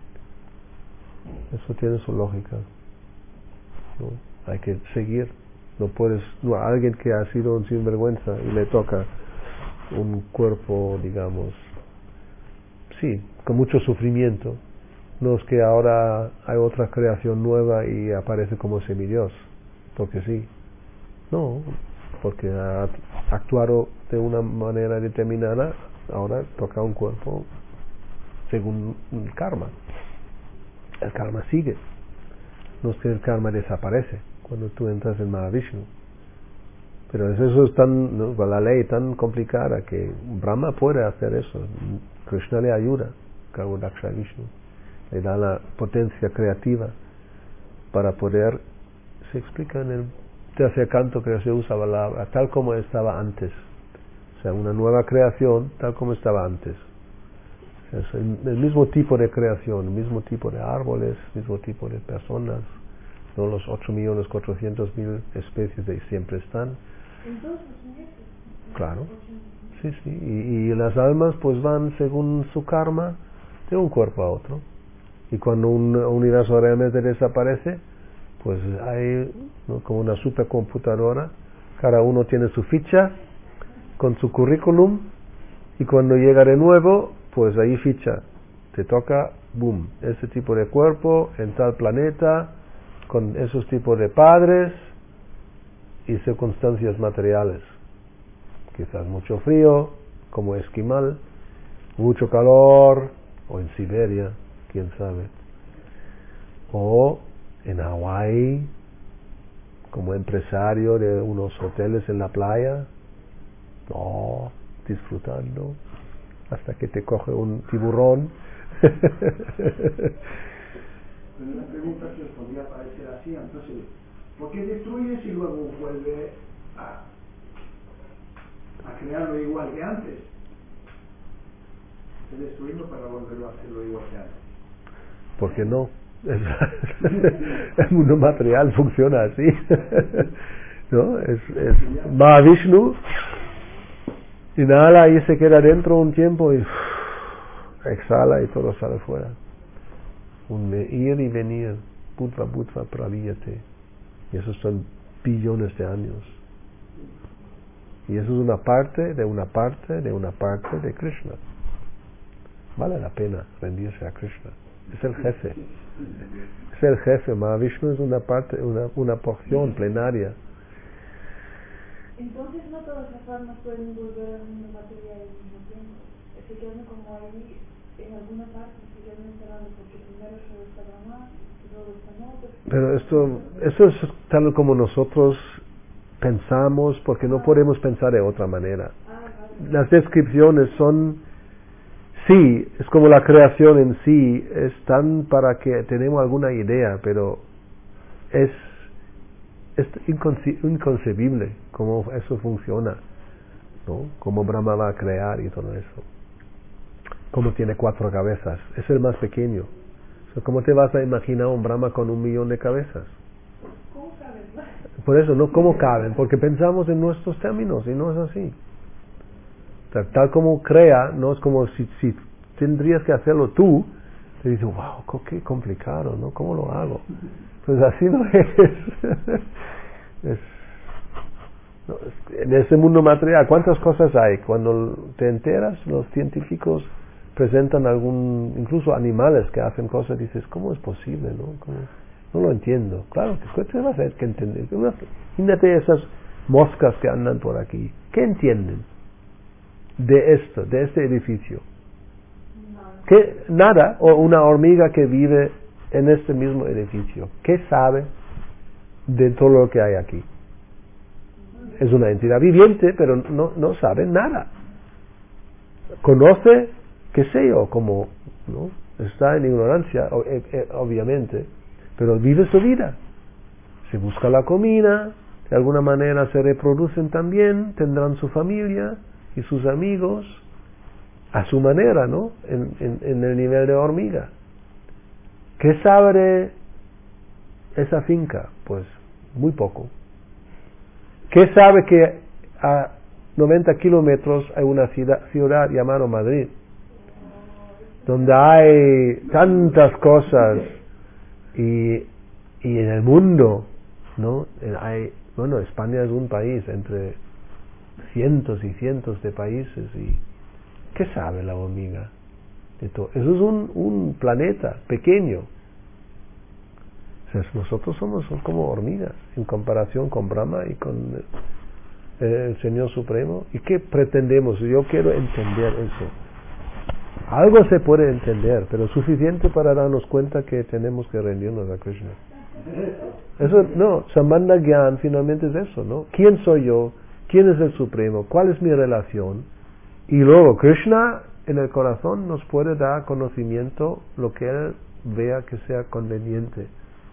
Eso tiene su lógica, ¿no? Hay que seguir. No puedes, no, a alguien que ha sido un sinvergüenza y le toca un cuerpo, digamos, sí, con mucho sufrimiento. No es que ahora hay otra creación nueva y aparece como semidios, porque sí. No, porque ha actuado de una manera determinada, ahora toca un cuerpo según el karma. El karma sigue. No es que el karma desaparece cuando tú entras en Mahavishnu. Pero eso es tan, ¿no? La ley tan complicada que Brahma puede hacer eso. Krishna le ayuda, Garudaksha Vishnu, le da la potencia creativa para poder, se explica en el tercer canto que se usa la palabra, tal como estaba antes. O sea, una nueva creación tal como estaba antes. O sea, es el, el mismo tipo de creación, el mismo tipo de árboles, el mismo tipo de personas, no los ocho millones cuatrocientos mil especies de siempre están. Claro, sí, sí, y, y las almas pues van según su karma de un cuerpo a otro. Y cuando un universo realmente desaparece, pues hay, ¿no?, como una supercomputadora, cada uno tiene su ficha con su currículum, y cuando llega de nuevo, pues ahí ficha, te toca, boom, ese tipo de cuerpo en tal planeta, con esos tipos de padres y circunstancias materiales. Quizás mucho frío, como esquimal, mucho calor, o en Siberia, quién sabe, o en Hawái, como empresario de unos hoteles en la playa, no, disfrutando, hasta que te coge un tiburón. Pero la pregunta se podría parecer así, entonces, ¿por qué destruyes y luego vuelve a, a crearlo igual que antes? De destruirlo para volverlo a hacerlo igual que antes. ¿Por qué no? El mundo material funciona así. ¿No? Es, es Mahavishnu, inhala y se queda dentro un tiempo y exhala y todo sale fuera. Un ir y venir, Bhutva Bhutva Praviyate, y esos son billones de años, y eso es una parte de una parte de una parte de Krishna. Vale la pena rendirse a Krishna, es el jefe, es el jefe. Mahavishnu es una parte, una, una porción plenaria. Entonces no todas las almas pueden volver al mundo material al mismo tiempo, se quedan como ahí en alguna parte, se quedan encerrados porque primero solo está Brahma y luego está no. Pero esto, esto es tal como nosotros pensamos, porque no podemos pensar de otra manera. Las descripciones son, sí, es como la creación en sí, están para que tenemos alguna idea, pero es, es inconce- inconcebible cómo eso funciona, ¿no? Cómo Brahma va a crear y todo eso. Cómo tiene cuatro cabezas, es el más pequeño. ¿Cómo te vas a imaginar un Brahma con un millón de cabezas? ¿Cómo caben? Por eso, no cómo caben, porque pensamos en nuestros términos y no es así. O sea, tal como crea, no es como si, si tendrías que hacerlo tú, te dices, wow, qué complicado, ¿no? ¿Cómo lo hago? Pues así no es. es, no, es en ese mundo material, ¿cuántas cosas hay? Cuando te enteras, los científicos presentan algún, incluso animales que hacen cosas, dices, ¿cómo es posible? No, ¿Cómo? No lo entiendo. Claro, ¿qué te vas a hacer que entender? Imagínate esas moscas que andan por aquí. ¿Qué entienden de esto, de este edificio? ¿Qué? Nada. O una hormiga que vive en este mismo edificio. ¿Qué sabe de todo lo que hay aquí? Es una entidad viviente, pero no, no sabe nada. Conoce, qué sé yo, como, ¿no? Está en ignorancia, obviamente, pero vive su vida. Se busca la comida, de alguna manera se reproducen también, tendrán su familia y sus amigos a su manera, ¿no? En, en, en el nivel de hormiga. ¿Qué sabe de esa finca? Pues muy poco. ¿Qué sabe que a noventa kilómetros hay una ciudad, ciudad llamada Madrid, donde hay tantas cosas y, y en el mundo, ¿no? Hay, bueno, España es un país entre cientos y cientos de países, y ¿qué sabe la hormiga de todo? Eso es un, un planeta pequeño. O sea, nosotros somos como hormigas en comparación con Brahma y con el Señor Supremo. ¿Y qué pretendemos? Yo quiero entender eso. Algo se puede entender, pero suficiente para darnos cuenta que tenemos que rendirnos a Krishna. Eso, no, Sambandha Gyan finalmente es eso, ¿no? ¿Quién soy yo? ¿Quién es el Supremo? ¿Cuál es mi relación? Y luego Krishna en el corazón nos puede dar conocimiento, lo que Él vea que sea conveniente.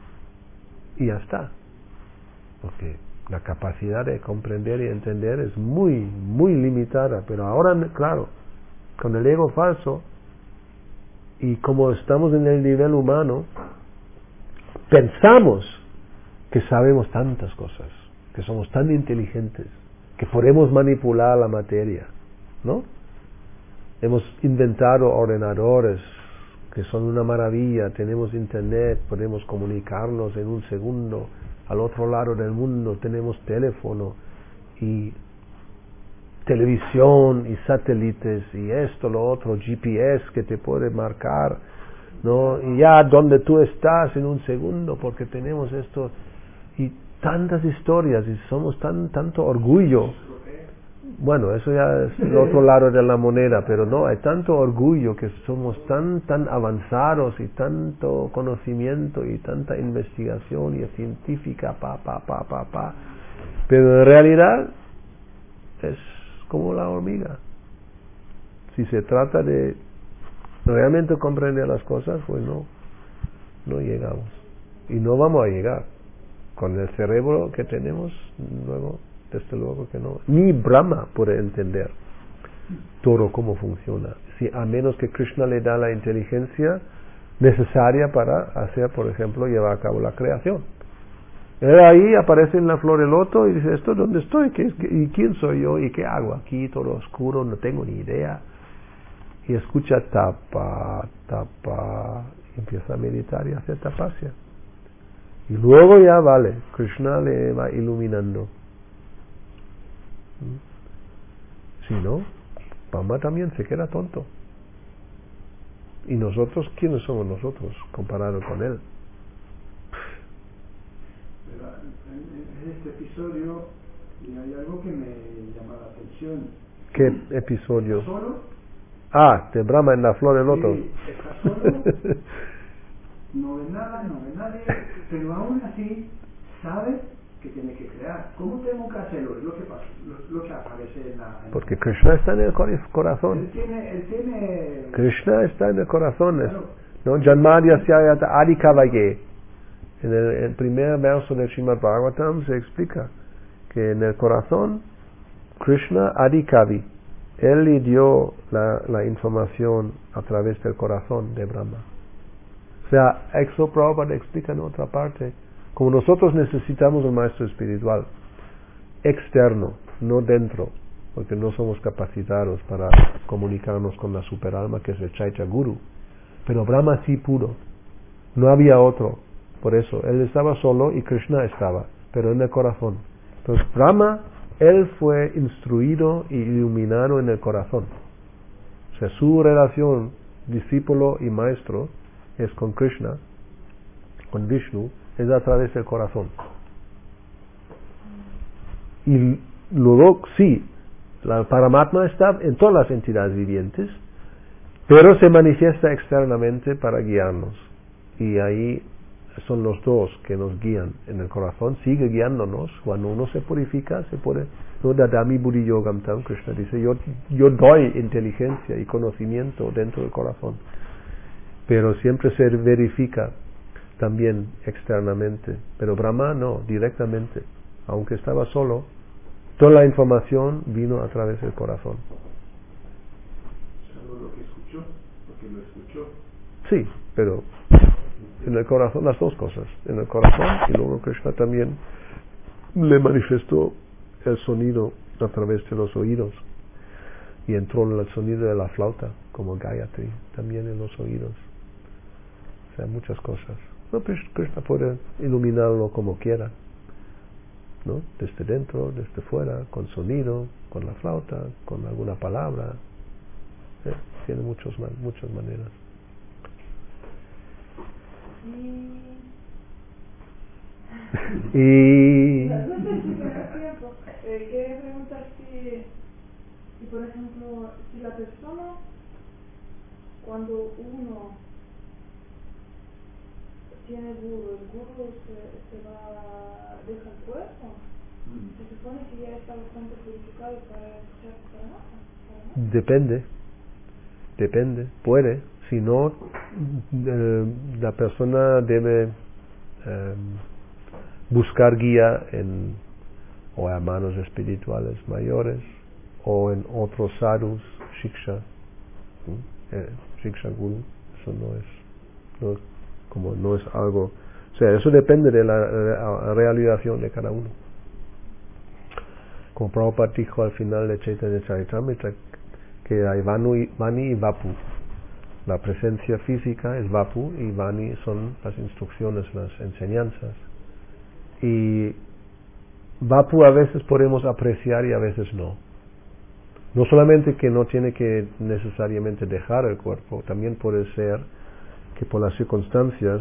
Y ya está. Porque la capacidad de comprender y entender es muy, muy limitada. Pero ahora, claro, con el ego falso, y como estamos en el nivel humano, pensamos que sabemos tantas cosas, que somos tan inteligentes, que podemos manipular la materia, ¿no? Hemos inventado ordenadores que son una maravilla, tenemos internet, podemos comunicarnos en un segundo al otro lado del mundo, tenemos teléfono y televisión y satélites y esto, lo otro, G P S que te puede marcar, ¿no? Y ya donde tú estás en un segundo, porque tenemos esto y tantas historias y somos tan tanto orgullo. Bueno, eso ya es el otro lado de la moneda, pero no, hay tanto orgullo que somos tan tan avanzados y tanto conocimiento y tanta investigación y científica, pa, pa, pa, pa, pa. Pero en realidad es como la hormiga. Si se trata de realmente comprender las cosas, pues no, no llegamos. Y no vamos a llegar. Con el cerebro que tenemos, luego, desde luego que no. Ni Brahma puede entender todo cómo funciona. Si, a menos que Krishna le da la inteligencia necesaria para hacer, por ejemplo, llevar a cabo la creación. Él ahí aparece en la flor del loto y dice, ¿esto dónde estoy? ¿Qué, qué, ¿Y quién soy yo? ¿Y qué hago aquí? Todo oscuro, no tengo ni idea. Y escucha tapa, tapa, y empieza a meditar y hacer tapasya. Y luego ya vale, Krishna le va iluminando. Si no, Brahma también se queda tonto. Y nosotros, ¿quiénes somos nosotros comparado con él? Pero en, en este episodio hay algo que me llama la atención. ¿Qué episodio? ¿Está solo? Ah, de Brahma en la flor del loto. Sí, está solo. No ve nada, no ve nadie, pero aún así sabe que tiene que crear. ¿Cómo tengo que hacerlo? Es lo que pasa, lo, lo que aparece en la... En Porque Krishna está en el corazón. Él tiene, él tiene... Krishna está en el corazón. Claro. ¿No? Janmadya Syayata Adikavaye. En el, el primer verso del Srimad Bhagavatam se explica que en el corazón Krishna Adikavi. Él le dio la, la información a través del corazón de Brahma. O sea, Exo Prabhupada explica en otra parte, como nosotros necesitamos un maestro espiritual externo, no dentro, porque no somos capacitados para comunicarnos con la superalma que es el Chaitya Guru. Pero Brahma sí pudo, no había otro, por eso él estaba solo y Krishna estaba, pero en el corazón. Entonces Brahma, él fue instruido y iluminado en el corazón. O sea, su relación discípulo y maestro es con Krishna, con Vishnu, es a través del corazón. Y luego, sí, la Paramatma está en todas las entidades vivientes, pero se manifiesta externamente para guiarnos. Y ahí son los dos que nos guían en el corazón, sigue guiándonos. Cuando uno se purifica, se puede, no dadami buddhi yogam tam, Krishna dice, yo, yo doy inteligencia y conocimiento dentro del corazón. Pero siempre se verifica también externamente. Pero Brahma no, directamente. Aunque estaba solo, toda la información vino a través del corazón. ¿Solo lo que escuchó? Porque lo escuchó. Sí, pero en el corazón las dos cosas. En el corazón y luego Krishna también le manifestó el sonido a través de los oídos. Y entró el sonido de la flauta, como Gayatri, también en los oídos. O sea, muchas cosas. No, Krishna puede iluminarlo como quiera, ¿no? Desde dentro, desde fuera, con sonido, con la flauta, con alguna palabra. ¿Eh? Tiene muchos, muchas maneras. Y... y... No, no sé si me da tiempo. Eh, quería preguntar si, si, por ejemplo, si la persona, cuando uno tiene guru, el guru se, se va, deja el cuerpo, mm. se supone que ya está bastante purificado para escuchar para nada, para nada. Depende, depende, puede, si no, eh, la persona debe eh, buscar guía en o hermanos espirituales mayores o en otros sadhus, shiksha, eh, shiksha guru, eso no es, no es como no es algo, o sea, eso depende de la, la realización de cada uno. Como Prabhupada dijo al final de Chaitanya Charitamrita, que hay Vanu, Vani y Vapu. La presencia física es Vapu y Vani son las instrucciones, las enseñanzas. Y Vapu a veces podemos apreciar y a veces no. No solamente que no tiene que necesariamente dejar el cuerpo, también puede ser que por las circunstancias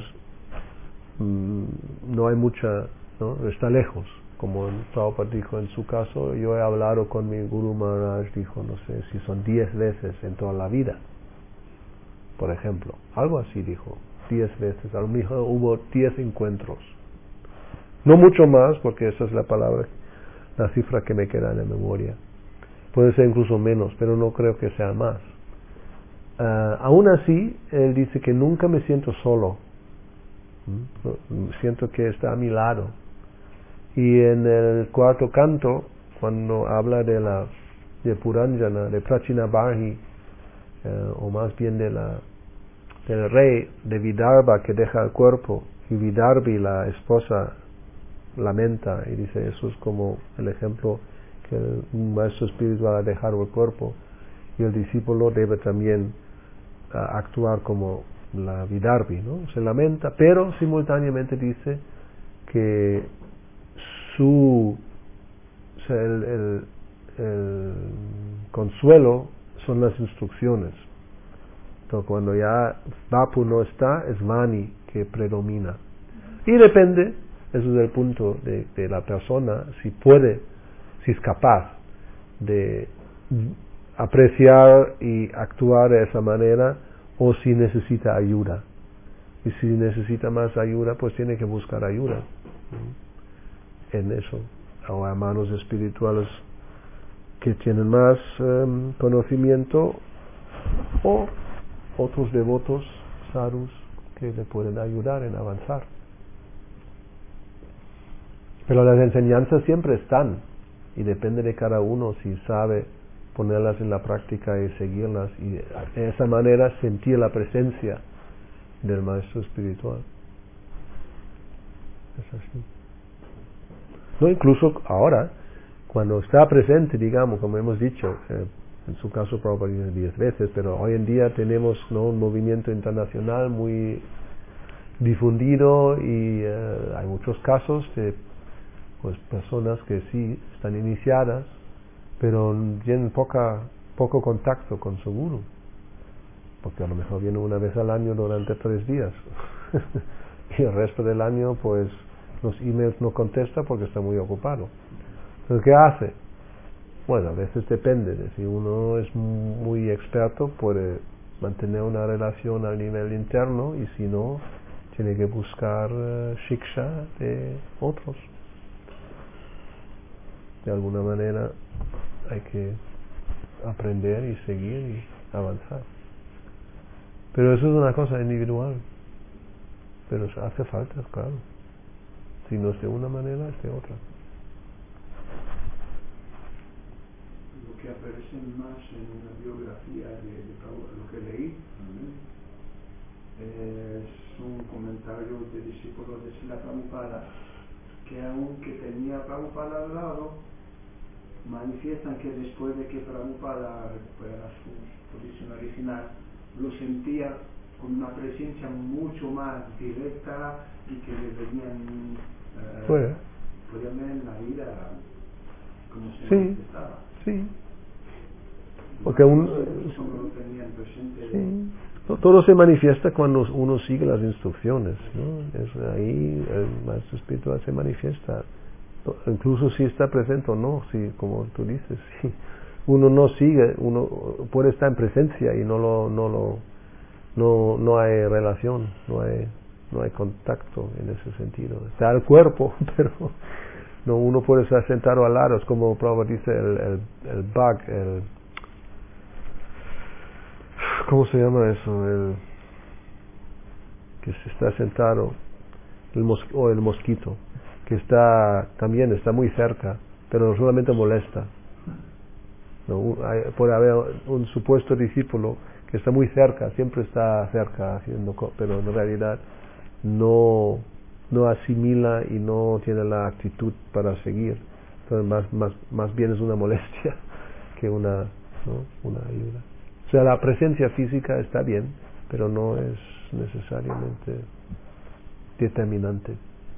mmm, no hay mucha, ¿no? Está lejos. Como Prabhupada dijo en su caso, yo he hablado con mi Guru Maharaj, dijo, no sé si son diez veces en toda la vida, por ejemplo. Algo así dijo, diez veces. A lo mejor hubo diez encuentros. No mucho más, porque esa es la palabra, la cifra que me queda en la memoria. Puede ser incluso menos, pero no creo que sea más. Uh, aún así, él dice que nunca me siento solo. ¿Mm? Siento que está a mi lado. Y en el cuarto canto, cuando habla de la de Puranjana, de Prachinabarhi, eh, o más bien de la del rey de Vidarbha que deja el cuerpo, y Vidarbhi, la esposa, lamenta, y dice, eso es como el ejemplo que un maestro espiritual ha dejado el cuerpo, y el discípulo debe también uh, actuar como la Vidarbhi, ¿no? Se lamenta, pero simultáneamente dice que su o sea, el, el, el consuelo son las instrucciones. Entonces cuando ya Vapu no está, es Vani que predomina. Y depende, eso es el punto de, de la persona, si puede, si es capaz de apreciar y actuar de esa manera, o si necesita ayuda. Y si necesita más ayuda, pues tiene que buscar ayuda en eso, o hermanos espirituales que tienen más um, conocimiento, o otros devotos, sadhus, que le pueden ayudar en avanzar. Pero las enseñanzas siempre están, y depende de cada uno si sabe ponerlas en la práctica y seguirlas, y de esa manera sentir la presencia del maestro espiritual. Es así. No, incluso ahora, cuando está presente, digamos, como hemos dicho, eh, en su caso probablemente diez veces, pero hoy en día tenemos, ¿no?, un movimiento internacional muy difundido, y eh, hay muchos casos de pues personas que sí están iniciadas, pero tienen poca, poco contacto con su guru, porque a lo mejor viene una vez al año durante tres días, y el resto del año pues los emails no contesta porque está muy ocupado. Entonces, ¿qué hace? Bueno, a veces depende de si uno es muy experto, puede mantener una relación al nivel interno, y si no, tiene que buscar uh, shiksha de otros. De alguna manera hay que aprender y seguir y avanzar. Pero eso es una cosa individual. Pero hace falta, claro. Si no es de una manera, es de otra. Lo que aparece más en una biografía de, de Prabhupada, lo que leí, es un comentario de discípulos de Srila Prabhupada, que aunque tenía Prabhupada al lado, manifiestan que después de que Prabhupada recupera su posición original, lo sentía con una presencia mucho más directa, y que le venían eh, Puede. podían ver en la vida como se Sí, manifestaba. Sí. Porque un, Eso no lo tenían presente. Sí. Todo se manifiesta cuando uno sigue las instrucciones, ¿no? Es ahí el maestro espiritual se manifiesta, incluso si está presente o no, si, como tú dices, si uno no sigue, uno puede estar en presencia y no lo, no lo, no, no hay relación, no hay, no hay contacto en ese sentido. Está el cuerpo, pero no uno puede estar sentado al lado, es como Prabhupada dice el, el, el bug, el, ¿cómo se llama eso? El que se está sentado, el mos, o el mosquito, que está también está muy cerca, pero solamente molesta. No, hay, puede haber un supuesto discípulo que está muy cerca, siempre está cerca haciendo, pero en realidad no no asimila y no tiene la actitud para seguir. Entonces más más más bien es una molestia que una, ¿no?, una ayuda. O sea, la presencia física está bien, pero no es necesariamente determinante.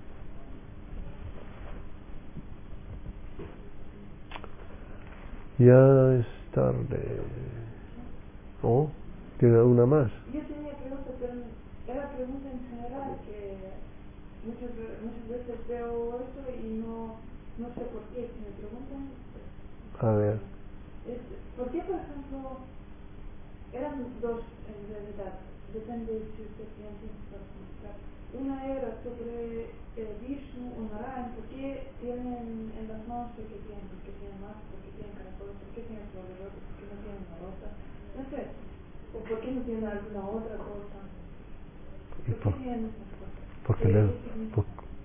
Ya es tarde. ¿Oh? ¿Tiene una más? Yo tenía pregunta, pero era pregunta en general, que muchas, muchas veces veo eso y no, no sé por qué. Si me preguntan, A ver. es, ¿por qué, por ejemplo, eran dos en realidad? Depende si usted piensa para contestar. Una era sobre eh, Vishnu o Narayan, ¿por qué tienen en las manos lo que tienen? ¿Por qué tienen más? ¿Por qué tienen caracoles? ¿Por qué tienen flores rosas? ¿Por qué no tienen una rosa? No sé. ¿O por qué no tienen alguna otra cosa? ¿Por, ¿Por qué tienen esas cosas? Porque ¿Qué, le, qué significa?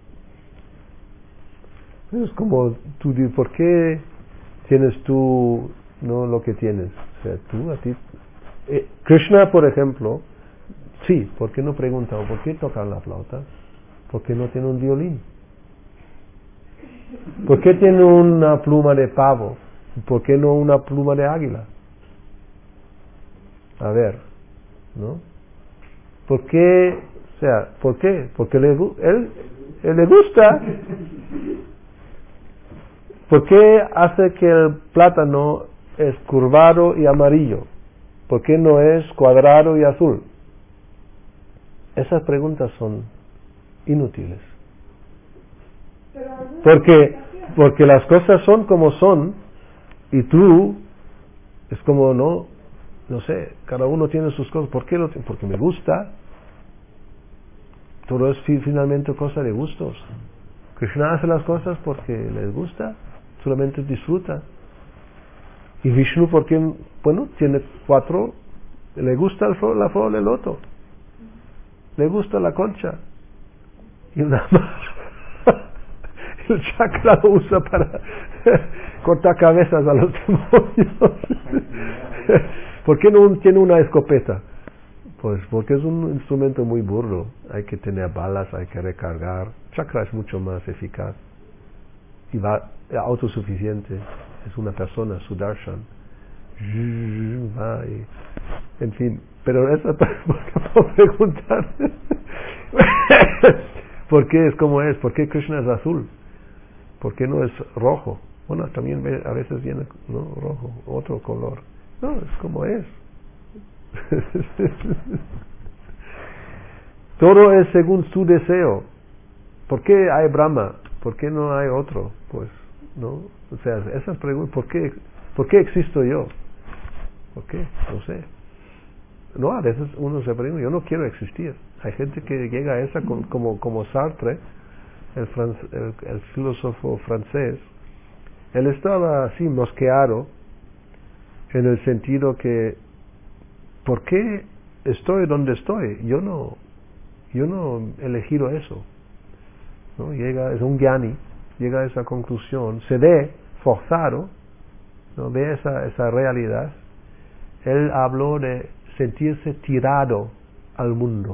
por, es como tú dices, ¿por qué tienes tú no lo que tienes? O sea, tú a ti. Eh, Krishna, por ejemplo, sí, ¿por qué no pregunta o por qué toca la flauta? ¿Por qué no tiene un violín? ¿Por qué tiene una pluma de pavo? ¿Por qué no una pluma de águila? A ver, ¿no? ¿Por qué? O sea, ¿por qué? Porque le, él, él le gusta. ¿Por qué hace que el plátano es curvado y amarillo? ¿Por qué no es cuadrado y azul? Esas preguntas son inútiles. Porque, porque las cosas son como son y tú es como no, no sé, cada uno tiene sus cosas. ¿Por qué lo tiene? Porque me gusta. Todo es finalmente cosa de gustos. Krishna hace las cosas porque les gusta, solamente disfruta. Y Vishnu porque, bueno, tiene cuatro, le gusta el flor, la flor del loto, le gusta la concha y una más. El chakra lo usa para cortar cabezas a los demonios. ¿Por qué no tiene una escopeta? Pues porque es un instrumento muy burdo. Hay que tener balas, hay que recargar. Chakra es mucho más eficaz y va autosuficiente. Es una persona, Sudarshan. Va y, en fin, pero esa por preguntar. ¿Por qué es como es? ¿Por qué Krishna es azul? ¿Por qué no es rojo? Bueno, también a veces viene, ¿no?, rojo, otro color. No, es como es. Todo es según su deseo. ¿Por qué hay Brahma? ¿Por qué no hay otro? Pues, ¿no? O sea, esas preguntas, ¿por qué, ¿por qué existo yo? ¿Por qué? No sé. No, a veces uno se pregunta, yo no quiero existir. Hay gente que llega a esa con, como, como Sartre, el, fran, el, el filósofo francés. Él estaba así mosqueado en el sentido que ¿por qué estoy donde estoy? Yo no, yo no he elegido eso. ¿No? Llega, es un gyani, llega a esa conclusión, se ve forzado, ¿no?, ve esa, esa realidad. Él habló de sentirse tirado al mundo.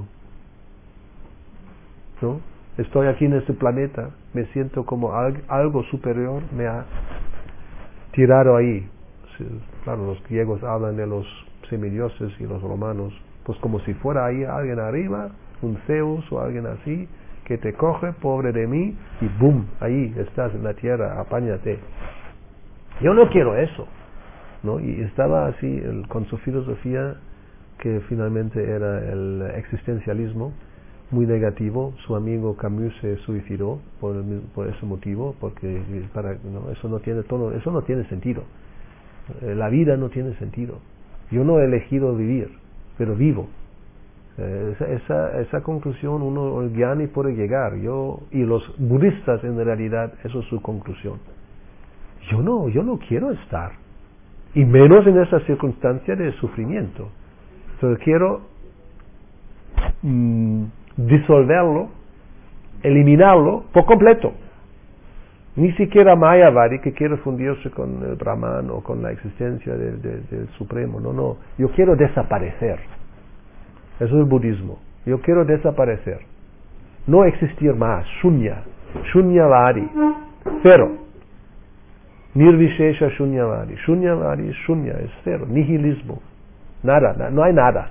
¿No? Estoy aquí en este planeta, me siento como algo, algo superior me ha tirado ahí. Claro, los griegos hablan de los semidioses y los romanos, pues como si fuera ahí alguien arriba, un Zeus o alguien así, que te coge, pobre de mí, y boom, ahí estás en la tierra, apáñate. Yo no quiero eso, ¿no? Y estaba así el, con su filosofía, que finalmente era el existencialismo, muy negativo. Su amigo Camus se suicidó por, el, por ese motivo, porque para, no, eso no tiene todo, eso no tiene sentido. La vida no tiene sentido. Yo no he elegido vivir, pero vivo. Esa, esa, esa conclusión uno, el Gyani puede llegar. Yo, y los budistas en realidad, eso es su conclusión. Yo no, yo no quiero estar. Y menos en esa circunstancia de sufrimiento. Entonces quiero mmm, disolverlo, eliminarlo por completo. Ni siquiera Mayavadi, que quiere fundirse con el Brahman o con la existencia del, del, del Supremo. No, no. Yo quiero desaparecer. Eso es el budismo. Yo quiero desaparecer. No existir más. Shunya. Shunyavadi. Cero. Nirvishesha Shunyavadi. Shunyavadi es shunya, es cero. Nihilismo. Nada, na, no hay nada.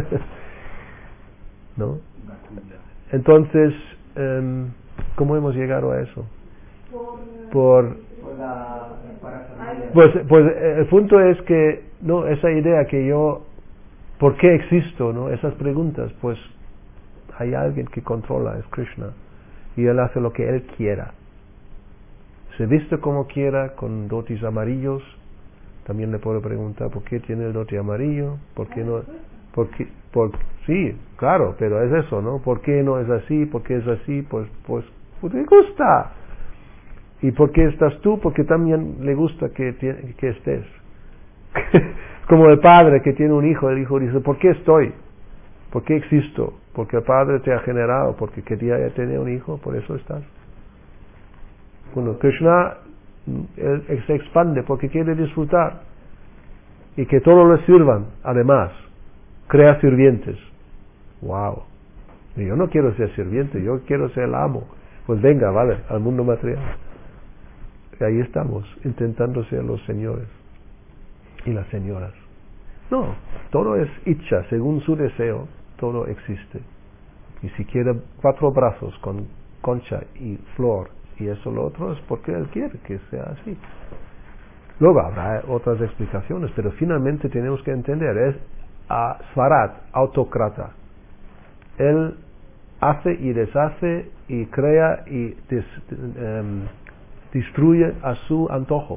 ¿No? Entonces, um, ¿cómo hemos llegado a eso? Por, por la parafernalia. pues, pues el punto es que, no, esa idea que yo, ¿por qué existo? ¿No? Esas preguntas, pues hay alguien que controla, es Krishna, y él hace lo que él quiera. Se viste como quiera, con dotis amarillos. También le puedo preguntar por qué tiene el dote amarillo, por qué no, por qué, por, sí, claro, pero es eso, ¿no? ¿Por qué no es así? ¿Por qué es así? Pues, pues, pues le gusta. ¿Y por qué estás tú? Porque también le gusta que, que estés. Como el padre que tiene un hijo, el hijo dice, ¿por qué estoy? ¿Por qué existo? Porque el padre te ha generado, porque quería tener un hijo, por eso estás. Bueno, Krishna él, él se expande porque quiere disfrutar y que todos le sirvan, además, crea sirvientes. Wow. Y yo no quiero ser sirviente, yo quiero ser el amo. Pues venga, vale, al mundo material. Y ahí estamos, intentando ser los señores y las señoras. No, todo es icha, según su deseo, todo existe. Y si quiere cuatro brazos con concha y flor y eso lo otro, es porque él quiere que sea así. Luego habrá otras explicaciones, pero finalmente tenemos que entender, es a Svarat, autócrata. Él hace y deshace y crea y des, um, destruye a su antojo.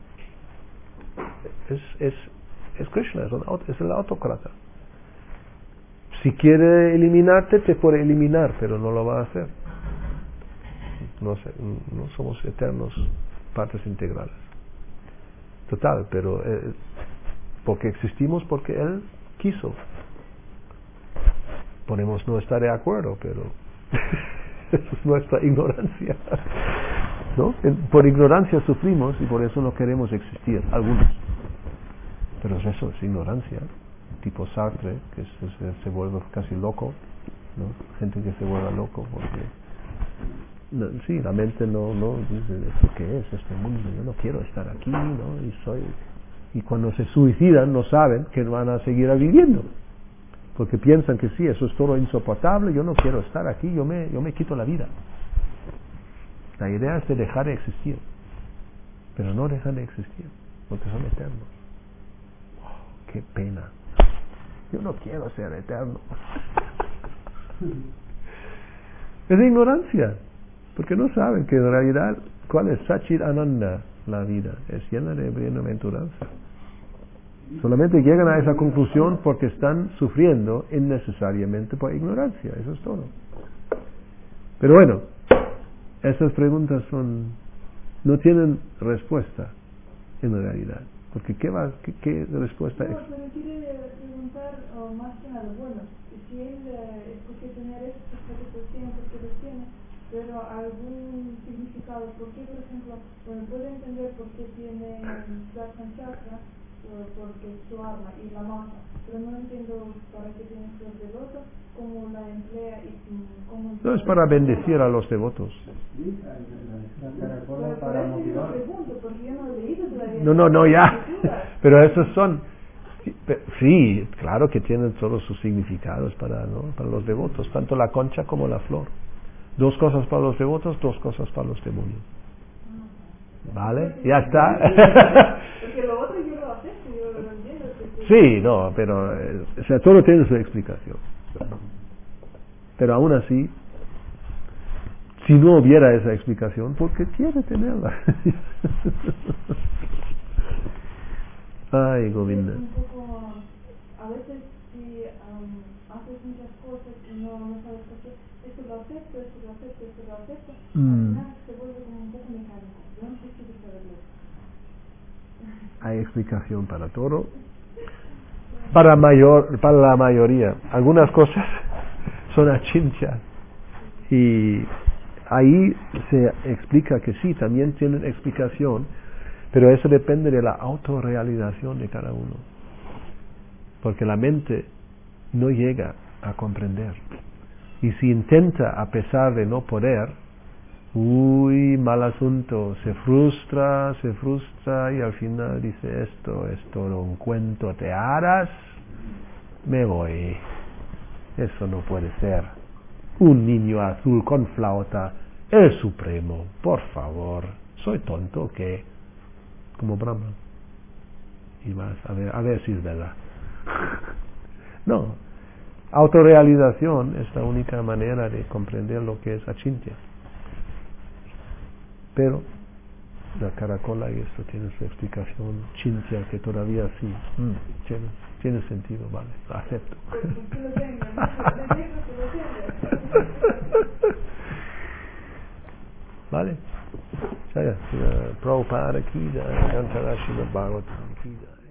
Es, es, es Krishna, es, un, es el autócrata. Si quiere eliminarte, te puede eliminar, pero no lo va a hacer. No, sé, no somos eternos partes integrales. Total, pero eh, porque existimos porque Él quiso. Podemos no estar de acuerdo, pero eso es nuestra ignorancia. ¿No? Por ignorancia sufrimos y por eso no queremos existir, algunos. Pero eso es ignorancia, tipo Sartre, que se, se, se vuelve casi loco, ¿no? Gente que se vuelve loco porque no, sí, la mente no, no dice, ¿esto qué es este mundo? Yo no quiero estar aquí, ¿no? Y soy, y cuando se suicidan no saben que van a seguir viviendo, porque piensan que sí, eso es todo insoportable, yo no quiero estar aquí, yo me, yo me quito la vida. La idea es de dejar de existir, pero no dejan de existir, porque son eternos. Oh, qué pena. Yo no quiero ser eterno. Es de ignorancia, porque no saben que en realidad, ¿cuál es Sachit Ananda? La vida es llena de bienaventuranza. Solamente llegan a esa conclusión porque están sufriendo innecesariamente por ignorancia, eso es todo. Pero bueno, esas preguntas son, no tienen respuesta en realidad, porque ¿qué, va, qué, qué respuesta no, es? pero quiere preguntar oh, más que nada, bueno, si él eh, escoge tener estos porque tiene, porque los tiene, pero algún significado, ¿por qué, por ejemplo, bueno, puede entender por qué tiene Darshan Chakra, porque es su arma y la masa, pero no entiendo para qué tiene flor de loto, cómo la emplea y cómo... No, es para bendecir a los devotos. No, no, no, ya. Pero esos son... Sí, claro que tienen todos sus significados para, ¿no? para los devotos, tanto la concha como la flor. Dos cosas para los devotos, dos cosas para los demonios. ¿Vale? Ya está. Porque lo otro yo lo acepto, yo lo entiendo. Sí, no, pero eh, o sea, todo tiene su explicación. Pero aún así, si no hubiera esa explicación, ¿por qué quiere tenerla? Ay, Govinda. Un poco, a veces sí, um, haces muchas cosas y no, no sabes por qué, esto lo acepto, esto lo acepto, esto lo acepto, Mm. al final se vuelve como un poco mecánico. Yo no sé si quiero saberlo. Hay explicación para todo. Para, mayor, para la mayoría. Algunas cosas son achintya. Y ahí se explica que sí, también tienen explicación, pero eso depende de la autorrealización de cada uno. Porque la mente no llega a comprender. Y si intenta a pesar de no poder, uy, mal asunto, se frustra, se frustra y al final dice esto es todo un cuento, te harás, me voy. Eso no puede ser. Un niño azul con flauta, el supremo, por favor, soy tonto, ¿qué? Como Brahma. Y vas a ver, a ver si es verdad. No, autorrealización es la única manera de comprender lo que es achintya. Pero la caracola y esto tiene su explicación chintya que todavía sí mm, tiene, tiene sentido, vale, lo acepto. Vale, Jaya, Prabhupada Ki Jaya, Antara Srimad Bhagavatam Ki Jaya.